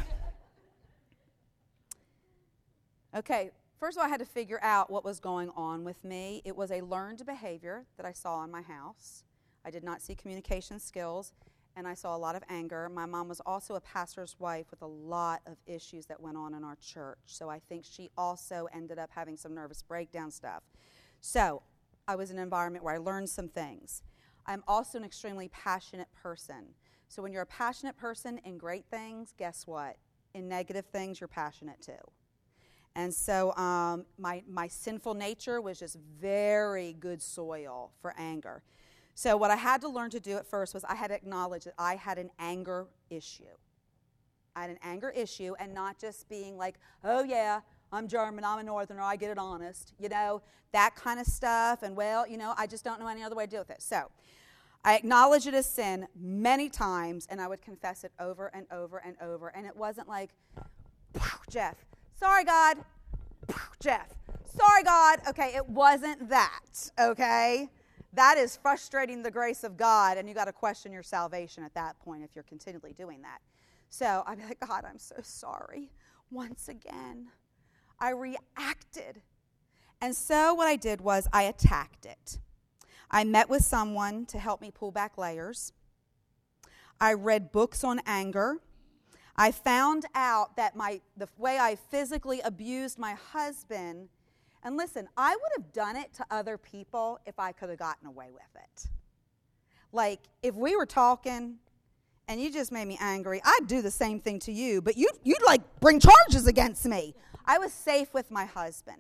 okay, first of all, I had to figure out what was going on with me. It was a learned behavior that I saw in my house. I did not see communication skills, and I saw a lot of anger. My mom was also a pastor's wife with a lot of issues that went on in our church. So I think she also ended up having some nervous breakdown stuff. So I was in an environment where I learned some things. I'm also an extremely passionate person. So when you're a passionate person in great things, guess what? In negative things, you're passionate too. And so um, my, my sinful nature was just very good soil for anger. So what I had to learn to do at first was I had to acknowledge that I had an anger issue. I had an anger issue, and not just being like, oh yeah, I'm German, I'm a Northerner, I get it honest, you know, that kind of stuff. And well, you know, I just don't know any other way to deal with it. So I acknowledged it as sin many times, and I would confess it over and over and over. And it wasn't like, Jeff, sorry, God, Jeff, sorry, God. Okay, it wasn't that, okay? That is frustrating the grace of God, and you got to question your salvation at that point if you're continually doing that. So I'd be like, God, I'm so sorry. Once again, I reacted. And so what I did was I attacked it. I met with someone to help me pull back layers. I read books on anger. I found out that my the way I physically abused my husband, and listen, I would have done it to other people if I could have gotten away with it. Like, if we were talking and you just made me angry, I'd do the same thing to you, but you'd, you'd like bring charges against me. I was safe with my husband.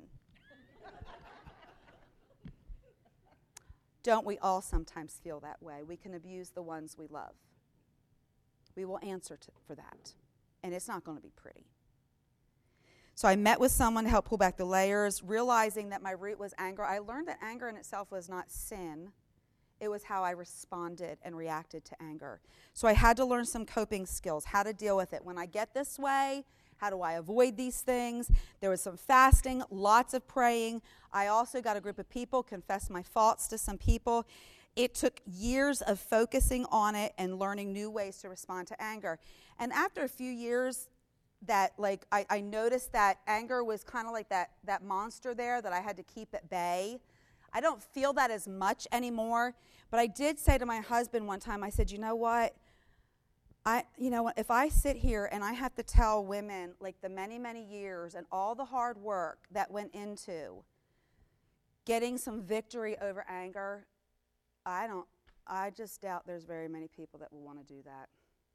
Don't we all sometimes feel that way? We can abuse the ones we love. We will answer to, for that, and it's not going to be pretty. So I met with someone to help pull back the layers, realizing that my root was anger. I learned that anger in itself was not sin. It was how I responded and reacted to anger. So I had to learn some coping skills, how to deal with it. When I get this way, how do I avoid these things? There was some fasting, lots of praying. I also got a group of people, confessed my faults to some people. It took years of focusing on it and learning new ways to respond to anger. And after a few years, that like I, I noticed that anger was kind of like that, that monster there that I had to keep at bay. I don't feel that as much anymore, but I did say to my husband one time, I said, you know what? I, you know, if I sit here and I have to tell women like the many, many years and all the hard work that went into getting some victory over anger, I don't, I just doubt there's very many people that will want to do that.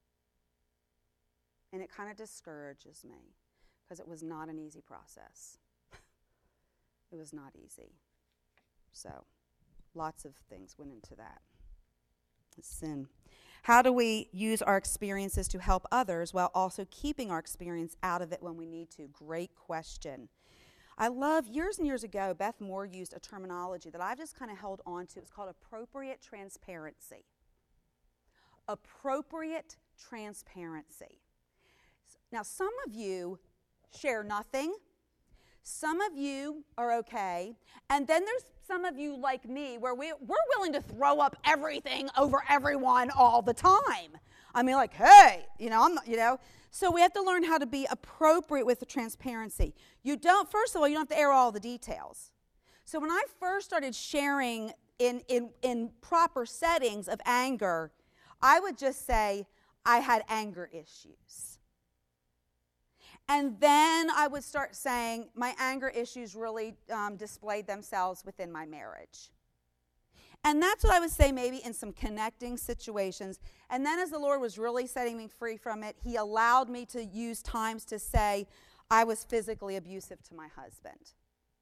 And it kind of discourages me because it was not an easy process. It was not easy. So, lots of things went into that. Sin. How do we use our experiences to help others while also keeping our experience out of it when we need to? Great question. I love, years and years ago, Beth Moore used a terminology that I've just kind of held on to. It's called appropriate transparency. Appropriate transparency. Now, some of you share nothing. Some of you are okay, and then there's some of you like me where we, we're willing to throw up everything over everyone all the time. I mean, like, hey, you know, I'm not, you know. So we have to learn how to be appropriate with the transparency. You don't, first of all, you don't have to air all the details. So when I first started sharing in, in, in proper settings of anger, I would just say I had anger issues. And then I would start saying my anger issues really um, displayed themselves within my marriage. And that's what I would say maybe in some connecting situations. And then as the Lord was really setting me free from it, he allowed me to use times to say I was physically abusive to my husband.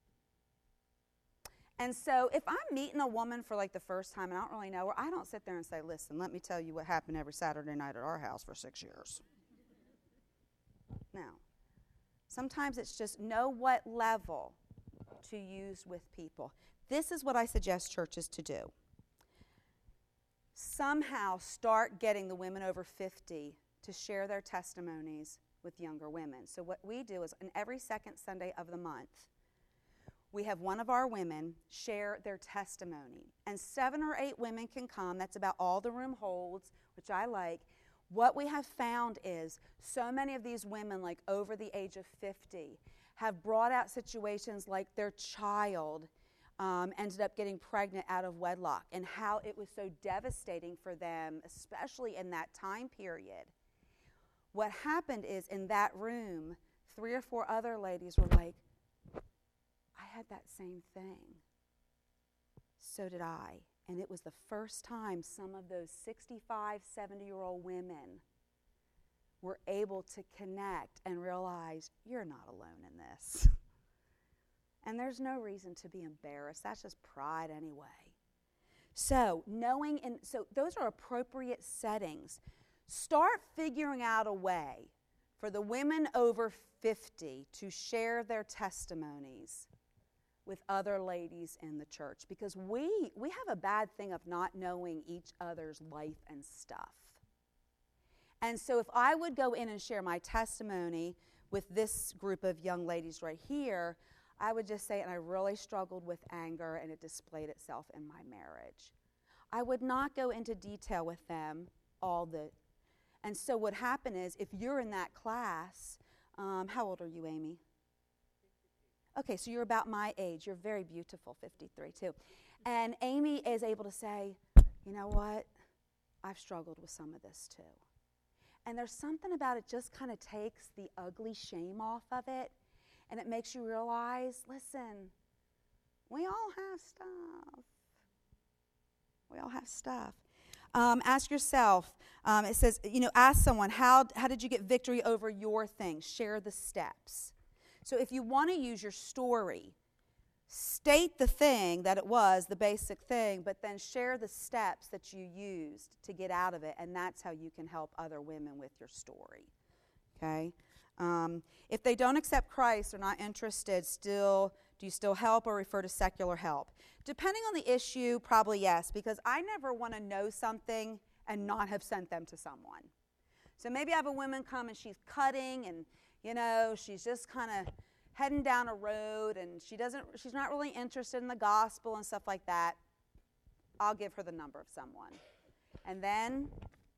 And so if I'm meeting a woman for like the first time and I don't really know her, I don't sit there and say, listen, let me tell you what happened every Saturday night at our house for six years. No. Sometimes it's just know what level to use with people. This is what I suggest churches to do. Somehow start getting the women over fifty to share their testimonies with younger women. So what we do is on every second Sunday of the month, we have one of our women share their testimony. And seven or eight women can come. That's about all the room holds, which I like. What we have found is so many of these women, like over the age of fifty, have brought out situations like their child um, ended up getting pregnant out of wedlock and how it was so devastating for them, especially in that time period. What happened is in that room, three or four other ladies were like, I had that same thing. So did I. And it was the first time some of those sixty-five, seventy-year-old women were able to connect and realize, you're not alone in this. And there's no reason to be embarrassed. That's just pride anyway. So knowing, and so those are appropriate settings. Start figuring out a way for the women over fifty to share their testimonies with other ladies in the church, because we we have a bad thing of not knowing each other's life and stuff. And so if I would go in and share my testimony with this group of young ladies right here, I would just say, and I really struggled with anger and it displayed itself in my marriage. I would not go into detail with them all the, and so what happened is if you're in that class, um, how old are you, Amy? Okay, so you're about my age. You're very beautiful, fifty-three too. And Amy is able to say, you know what? I've struggled with some of this too. And there's something about it just kind of takes the ugly shame off of it, and it makes you realize, listen, we all have stuff. We all have stuff. Um, ask yourself, um, it says, you know, ask someone, how, how did you get victory over your thing? Share the steps. So if you want to use your story, state the thing that it was, the basic thing, but then share the steps that you used to get out of it, and that's how you can help other women with your story. Okay? Um, if they don't accept Christ or not interested, still, do you still help or refer to secular help? Depending on the issue, probably yes, because I never want to know something and not have sent them to someone. So maybe I have a woman come and she's cutting and you know, she's just kind of heading down a road and she doesn't, she's not really interested in the gospel and stuff like that. I'll give her the number of someone. And then,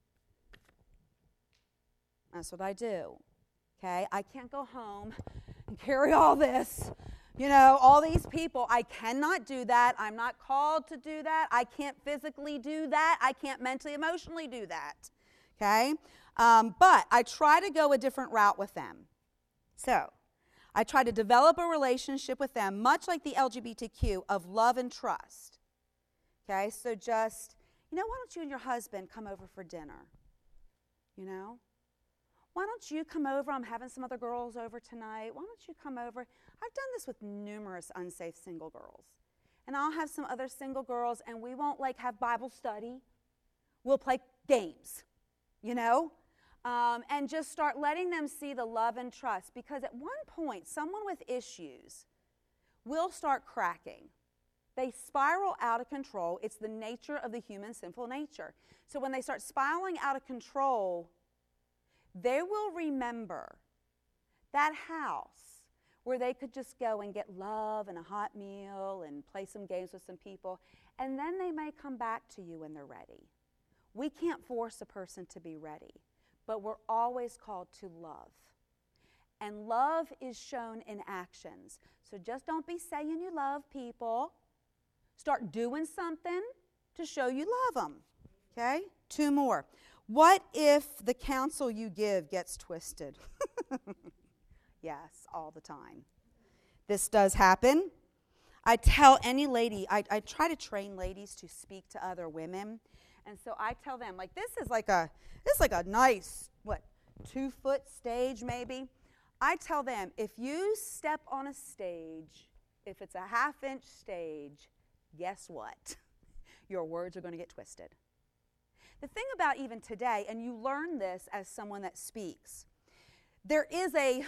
that's what I do. Okay? I can't go home and carry all this, you know, all these people. I cannot do that. I'm not called to do that. I can't physically do that. I can't mentally, emotionally do that. Okay? Um, but I try to go a different route with them. So, I try to develop a relationship with them, much like the L G B T Q, of love and trust. Okay, so just, you know, why don't you and your husband come over for dinner? You know? Why don't you come over? I'm having some other girls over tonight. Why don't you come over? I've done this with numerous unsafe single girls. And I'll have some other single girls, and we won't, like, have Bible study. We'll play games, you know? Um, and just start letting them see the love and trust, because at one point, someone with issues will start cracking. They spiral out of control. It's the nature of the human sinful nature. So when they start spiraling out of control, they will remember that house where they could just go and get love and a hot meal and play some games with some people, and then they may come back to you when they're ready. We can't force a person to be ready, but we're always called to love. And love is shown in actions. So just don't be saying you love people. Start doing something to show you love them. Okay? Two more. What if the counsel you give gets twisted? Yes, all the time. This does happen. I tell any lady, I, I try to train ladies to speak to other women. And so I tell them, like, this is like a, this is like a nice, what, two-foot stage maybe. I tell them, if you step on a stage, if it's a half-inch stage, guess what? Your words are going to get twisted. The thing about even today, and you learn this as someone that speaks, there is a,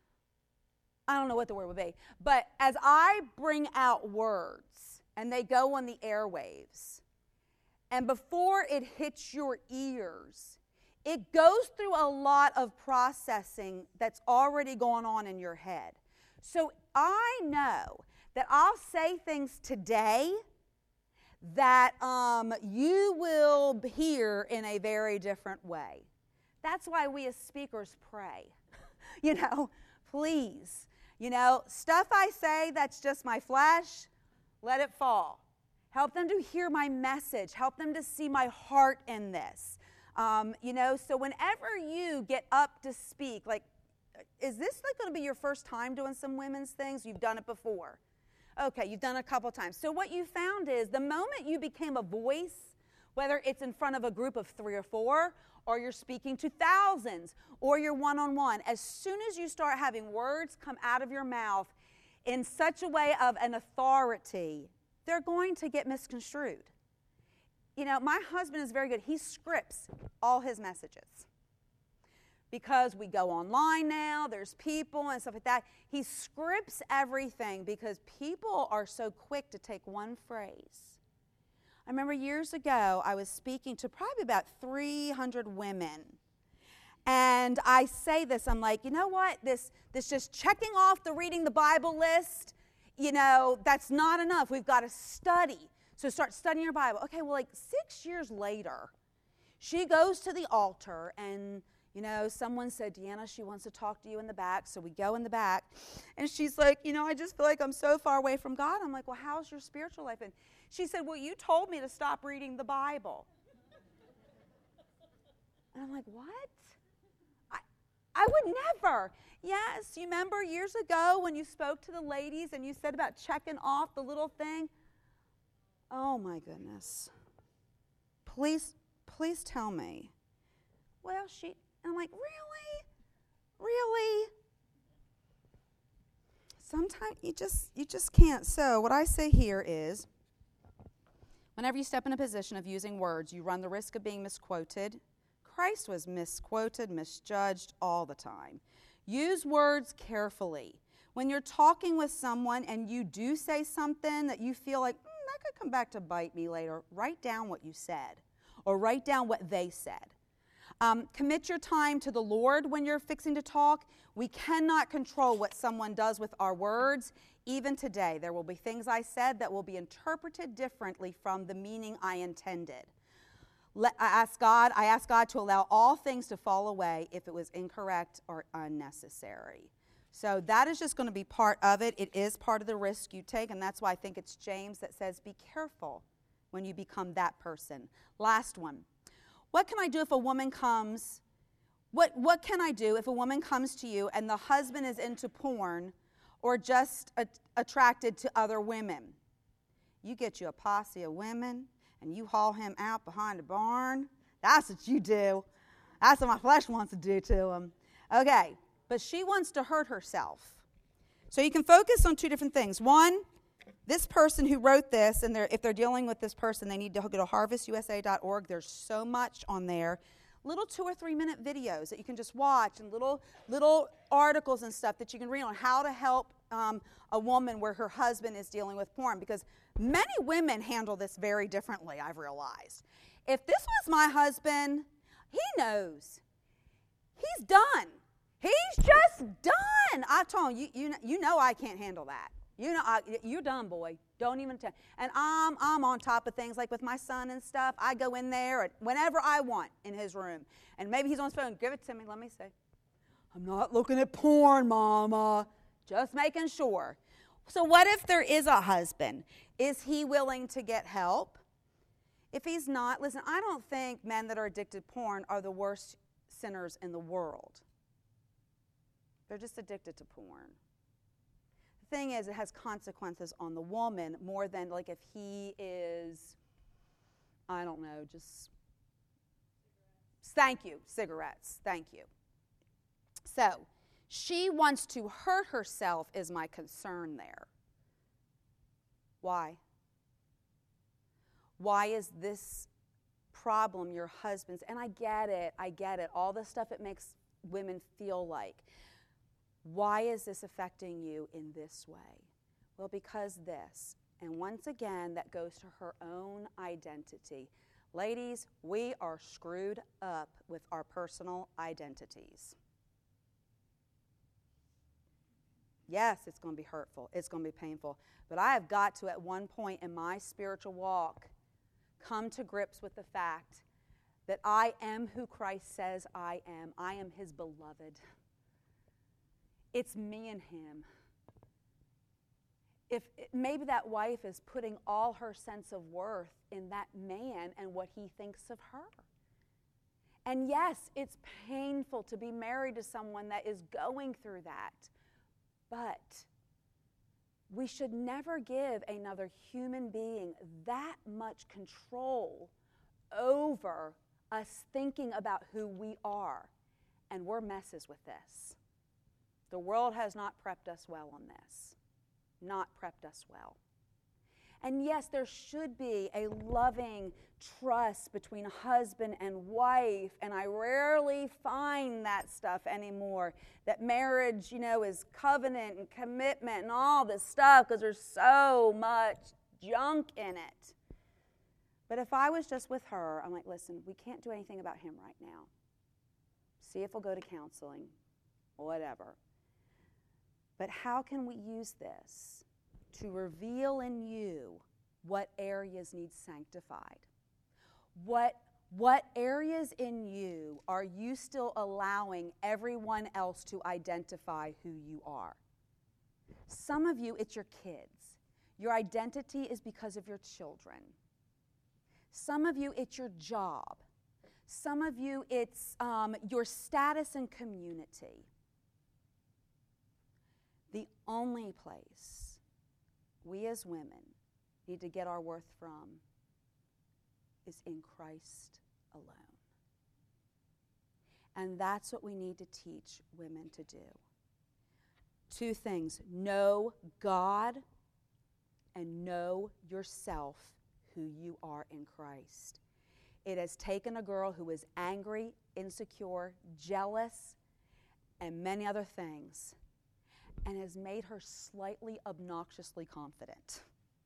I don't know what the word would be, but as I bring out words and they go on the airwaves, and before it hits your ears, it goes through a lot of processing that's already going on in your head. So I know that I'll say things today that um, you will hear in a very different way. That's why we as speakers pray. You know, please. You know, stuff I say that's just my flesh, let it fall. Help them to hear my message. Help them to see my heart in this. Um, you know, so whenever you get up to speak, like, is this like going to be your first time doing some women's things? You've done it before. Okay, you've done it a couple times. So what you found is the moment you became a voice, whether it's in front of a group of three or four, or you're speaking to thousands, or you're one-on-one, as soon as you start having words come out of your mouth in such a way of an authority, they're going to get misconstrued. You know, my husband is very good. He scripts all his messages. Because we go online now, there's people and stuff like that. He scripts everything because people are so quick to take one phrase. I remember years ago, I was speaking to probably about three hundred women. And I say this, I'm like, you know what? This, this just checking off the reading the Bible list, you know, that's not enough. We've got to study. So start studying your Bible. Okay, well, like six years later, she goes to the altar and, you know, someone said, Deanna, she wants to talk to you in the back. So we go in the back. And she's like, you know, I just feel like I'm so far away from God. I'm like, well, how's your spiritual life? And she said, well, you told me to stop reading the Bible. And I'm like, what? I, I would never. Yes, you remember years ago when you spoke to the ladies and you said about checking off the little thing? Oh, my goodness. Please, please tell me. Well, she, I'm like, really? Really? Sometimes you just, you just can't. So what I say here is, whenever you step in a position of using words, you run the risk of being misquoted. Christ was misquoted, misjudged all the time. Use words carefully. When you're talking with someone and you do say something that you feel like, that could come back to bite me later, write down what you said or write down what they said. Um, commit your time to the Lord when you're fixing to talk. We cannot control what someone does with our words. Even today, there will be things I said that will be interpreted differently from the meaning I intended. Let, I ask God, I ask God to allow all things to fall away if it was incorrect or unnecessary. So that is just going to be part of it. It is part of the risk you take, and that's why I think it's James that says, be careful when you become that person. Last one. What can I do if a woman comes, what, what can I do if a woman comes to you and the husband is into porn or just a, attracted to other women? You get you a posse of women and you haul him out behind the barn. That's what you do. That's what my flesh wants to do to him. Okay. But she wants to hurt herself. So you can focus on two different things. One, this person who wrote this, and they're, if they're dealing with this person, they need to go to harvest U S A dot org. There's so much on there. Little two or three minute videos that you can just watch and little little articles and stuff that you can read on how to help um, a woman where her husband is dealing with porn. Because many women handle this very differently, I've realized. If this was my husband, he knows. He's done. He's just done. men, I told him, you, you, you know I can't handle that. You know, I, you're done, boy. Don't even tell. And I'm, I'm on top of things, like with my son and stuff. I go in there whenever I want in his room. And maybe he's on his phone. Give it to me. Let me see. I'm not looking at porn, Mama. Just making sure. So what if there is a husband? Is he willing to get help? If he's not, listen, I don't think men that are addicted to porn are the worst sinners in the world. They're just addicted to porn. The thing is, it has consequences on the woman more than like if he is, I don't know, just, thank you, cigarettes, thank you. So, she wants to hurt herself is my concern there. Why? Why is this problem your husband's? And I get it, I get it, all the stuff it makes women feel like. Why is this affecting you in this way? Well, because this. And once again, that goes to her own identity. Ladies, we are screwed up with our personal identities. Yes, it's going to be hurtful. It's going to be painful. But I have got to, at one point in my spiritual walk, come to grips with the fact that I am who Christ says I am. I am his beloved. It's me and him. If maybe that wife is putting all her sense of worth in that man and what he thinks of her. And yes, it's painful to be married to someone that is going through that. But we should never give another human being that much control over us thinking about who we are. And we're messes with this. The world has not prepped us well on this. Not prepped us well. And yes, there should be a loving trust between husband and wife, and I rarely find that stuff anymore. That marriage, you know, is covenant and commitment and all this stuff because there's so much junk in it. But if I was just with her, I'm like, listen, we can't do anything about him right now. See if we'll go to counseling, whatever. But how can we use this to reveal in you what areas need sanctified? What, what areas in you are you still allowing everyone else to identify who you are? Some of you, it's your kids. Your identity is because of your children. Some of you, it's your job. Some of you, it's um, your status in community. The only place we as women need to get our worth from is in Christ alone. And that's what we need to teach women to do. Two things: know God and know yourself, who you are in Christ. It has taken a girl who is angry, insecure, jealous, and many other things, and has made her slightly obnoxiously confident.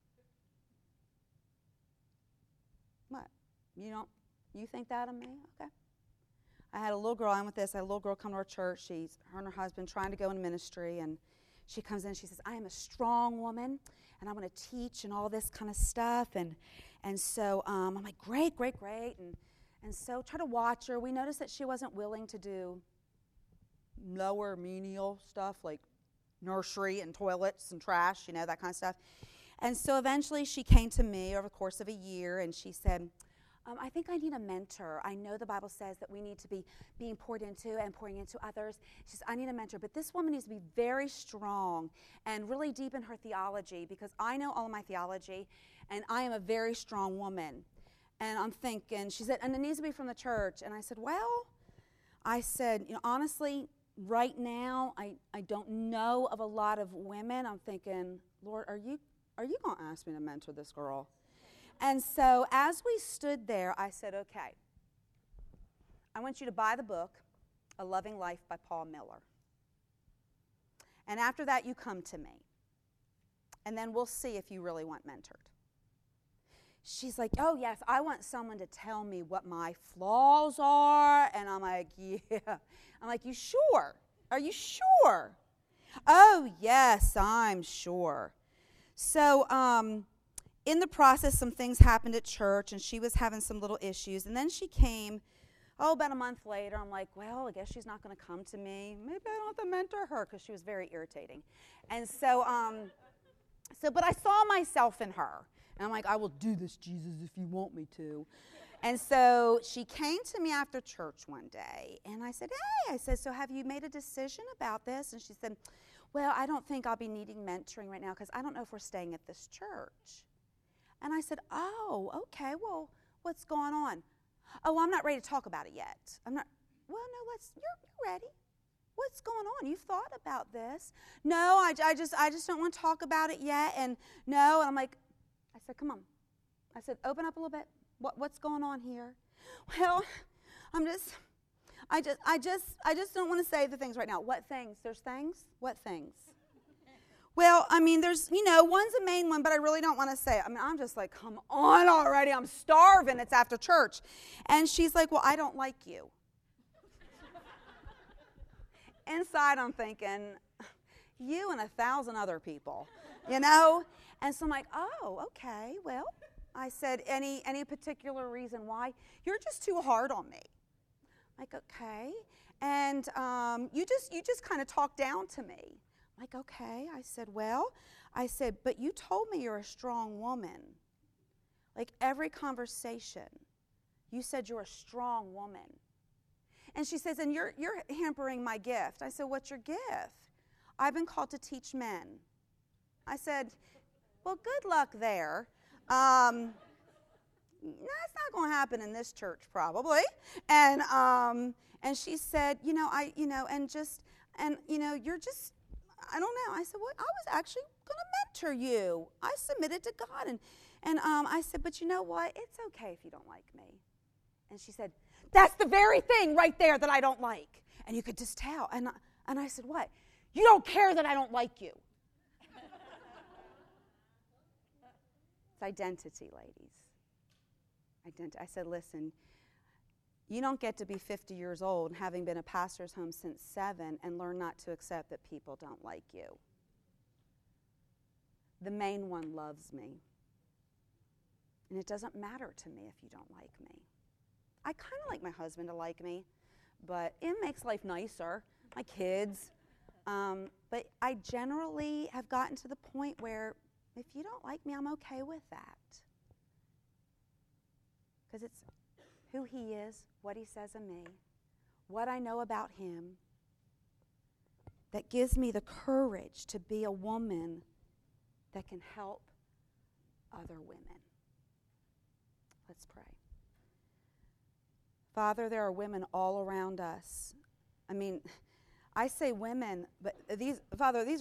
What? You don't, you think that of me? Okay. I had a little girl, I'm with this, I had a little girl come to our church. She's, her and her husband trying to go into ministry, and she comes in and she says, I am a strong woman, and I'm going to teach and all this kind of stuff. And and so um, I'm like, great, great, great. And, and so try to watch her. We noticed that she wasn't willing to do lower menial stuff like nursery and toilets and trash, you know, that kind of stuff. And so eventually she came to me over the course of a year, and she said, um, I think I need a mentor. I know the Bible says that we need to be being poured into and pouring into others. She says, I need a mentor, but this woman needs to be very strong and really deep in her theology, because I know all of my theology, and I am a very strong woman. And I'm thinking, she said, and it needs to be from the church. And I said, well, I said, you know, honestly, right now, I, I don't know of a lot of women. I'm thinking, Lord, are you are you going to ask me to mentor this girl? And so as we stood there, I said, okay, I want you to buy the book, A Loving Life by Paul Miller. And after that, you come to me. And then we'll see if you really want mentored. She's like, oh, yes, I want someone to tell me what my flaws are. And I'm like, yeah. I'm like, you sure? Are you sure? Oh, yes, I'm sure. So, um, in the process, some things happened at church, and she was having some little issues. And then she came, oh, about a month later. I'm like, well, I guess she's not going to come to me. Maybe I don't have to mentor her, because she was very irritating. And so, um, so, but I saw myself in her. And I'm like, I will do this, Jesus, if you want me to. And so she came to me after church one day, and I said, hey, I said, so have you made a decision about this? And she said, well, I don't think I'll be needing mentoring right now, because I don't know if we're staying at this church. And I said, oh, okay, well, what's going on? Oh, I'm not ready to talk about it yet. I'm not, well, no, let's, you're, you're ready. What's going on? You've thought about this. No, I, I just I just don't want to talk about it yet. And no, and I'm like, I said, come on. I said, open up a little bit. What what's going on here? Well, I'm just, I just, I just, I just don't want to say the things right now. What things? There's things? What things? Well, I mean, there's, you know, one's a main one, but I really don't want to say it. I mean, I'm just like, come on already. I'm starving. It's after church. And she's like, well, I don't like you. Inside, I'm thinking, you and a thousand other people, you know? And so I'm like, oh, okay, well, I said, any any particular reason why? You're just too hard on me. I'm like, okay. And um, you just you just kind of talk down to me. I'm like, okay. I said, well, I said, but you told me you're a strong woman. Like every conversation, you said you're a strong woman. And she says, and you're you're hampering my gift. I said, what's your gift? I've been called to teach men. I said, well, good luck there. Um, that's not going to happen in this church, probably. And um, and she said, you know, I, you know, and just, and you know, you're just, I don't know. I said, well, I was actually going to mentor you. I submitted to God, and and um, I said, but you know what? It's okay if you don't like me. And she said, that's the very thing right there that I don't like. And you could just tell. And I, and I said, what? You don't care that I don't like you. It's identity, ladies. Identi- I said, listen, you don't get to be fifty years old, having been a pastor's home since seven, and learn not to accept that people don't like you. The main one loves me. And it doesn't matter to me if you don't like me. I kind of like my husband to like me, but it makes life nicer. My kids. Um, but I generally have gotten to the point where if you don't like me, I'm okay with that. Because it's who he is, what he says of me, what I know about him, that gives me the courage to be a woman that can help other women. Let's pray. Father, there are women all around us. I mean, I say women, but these, Father, these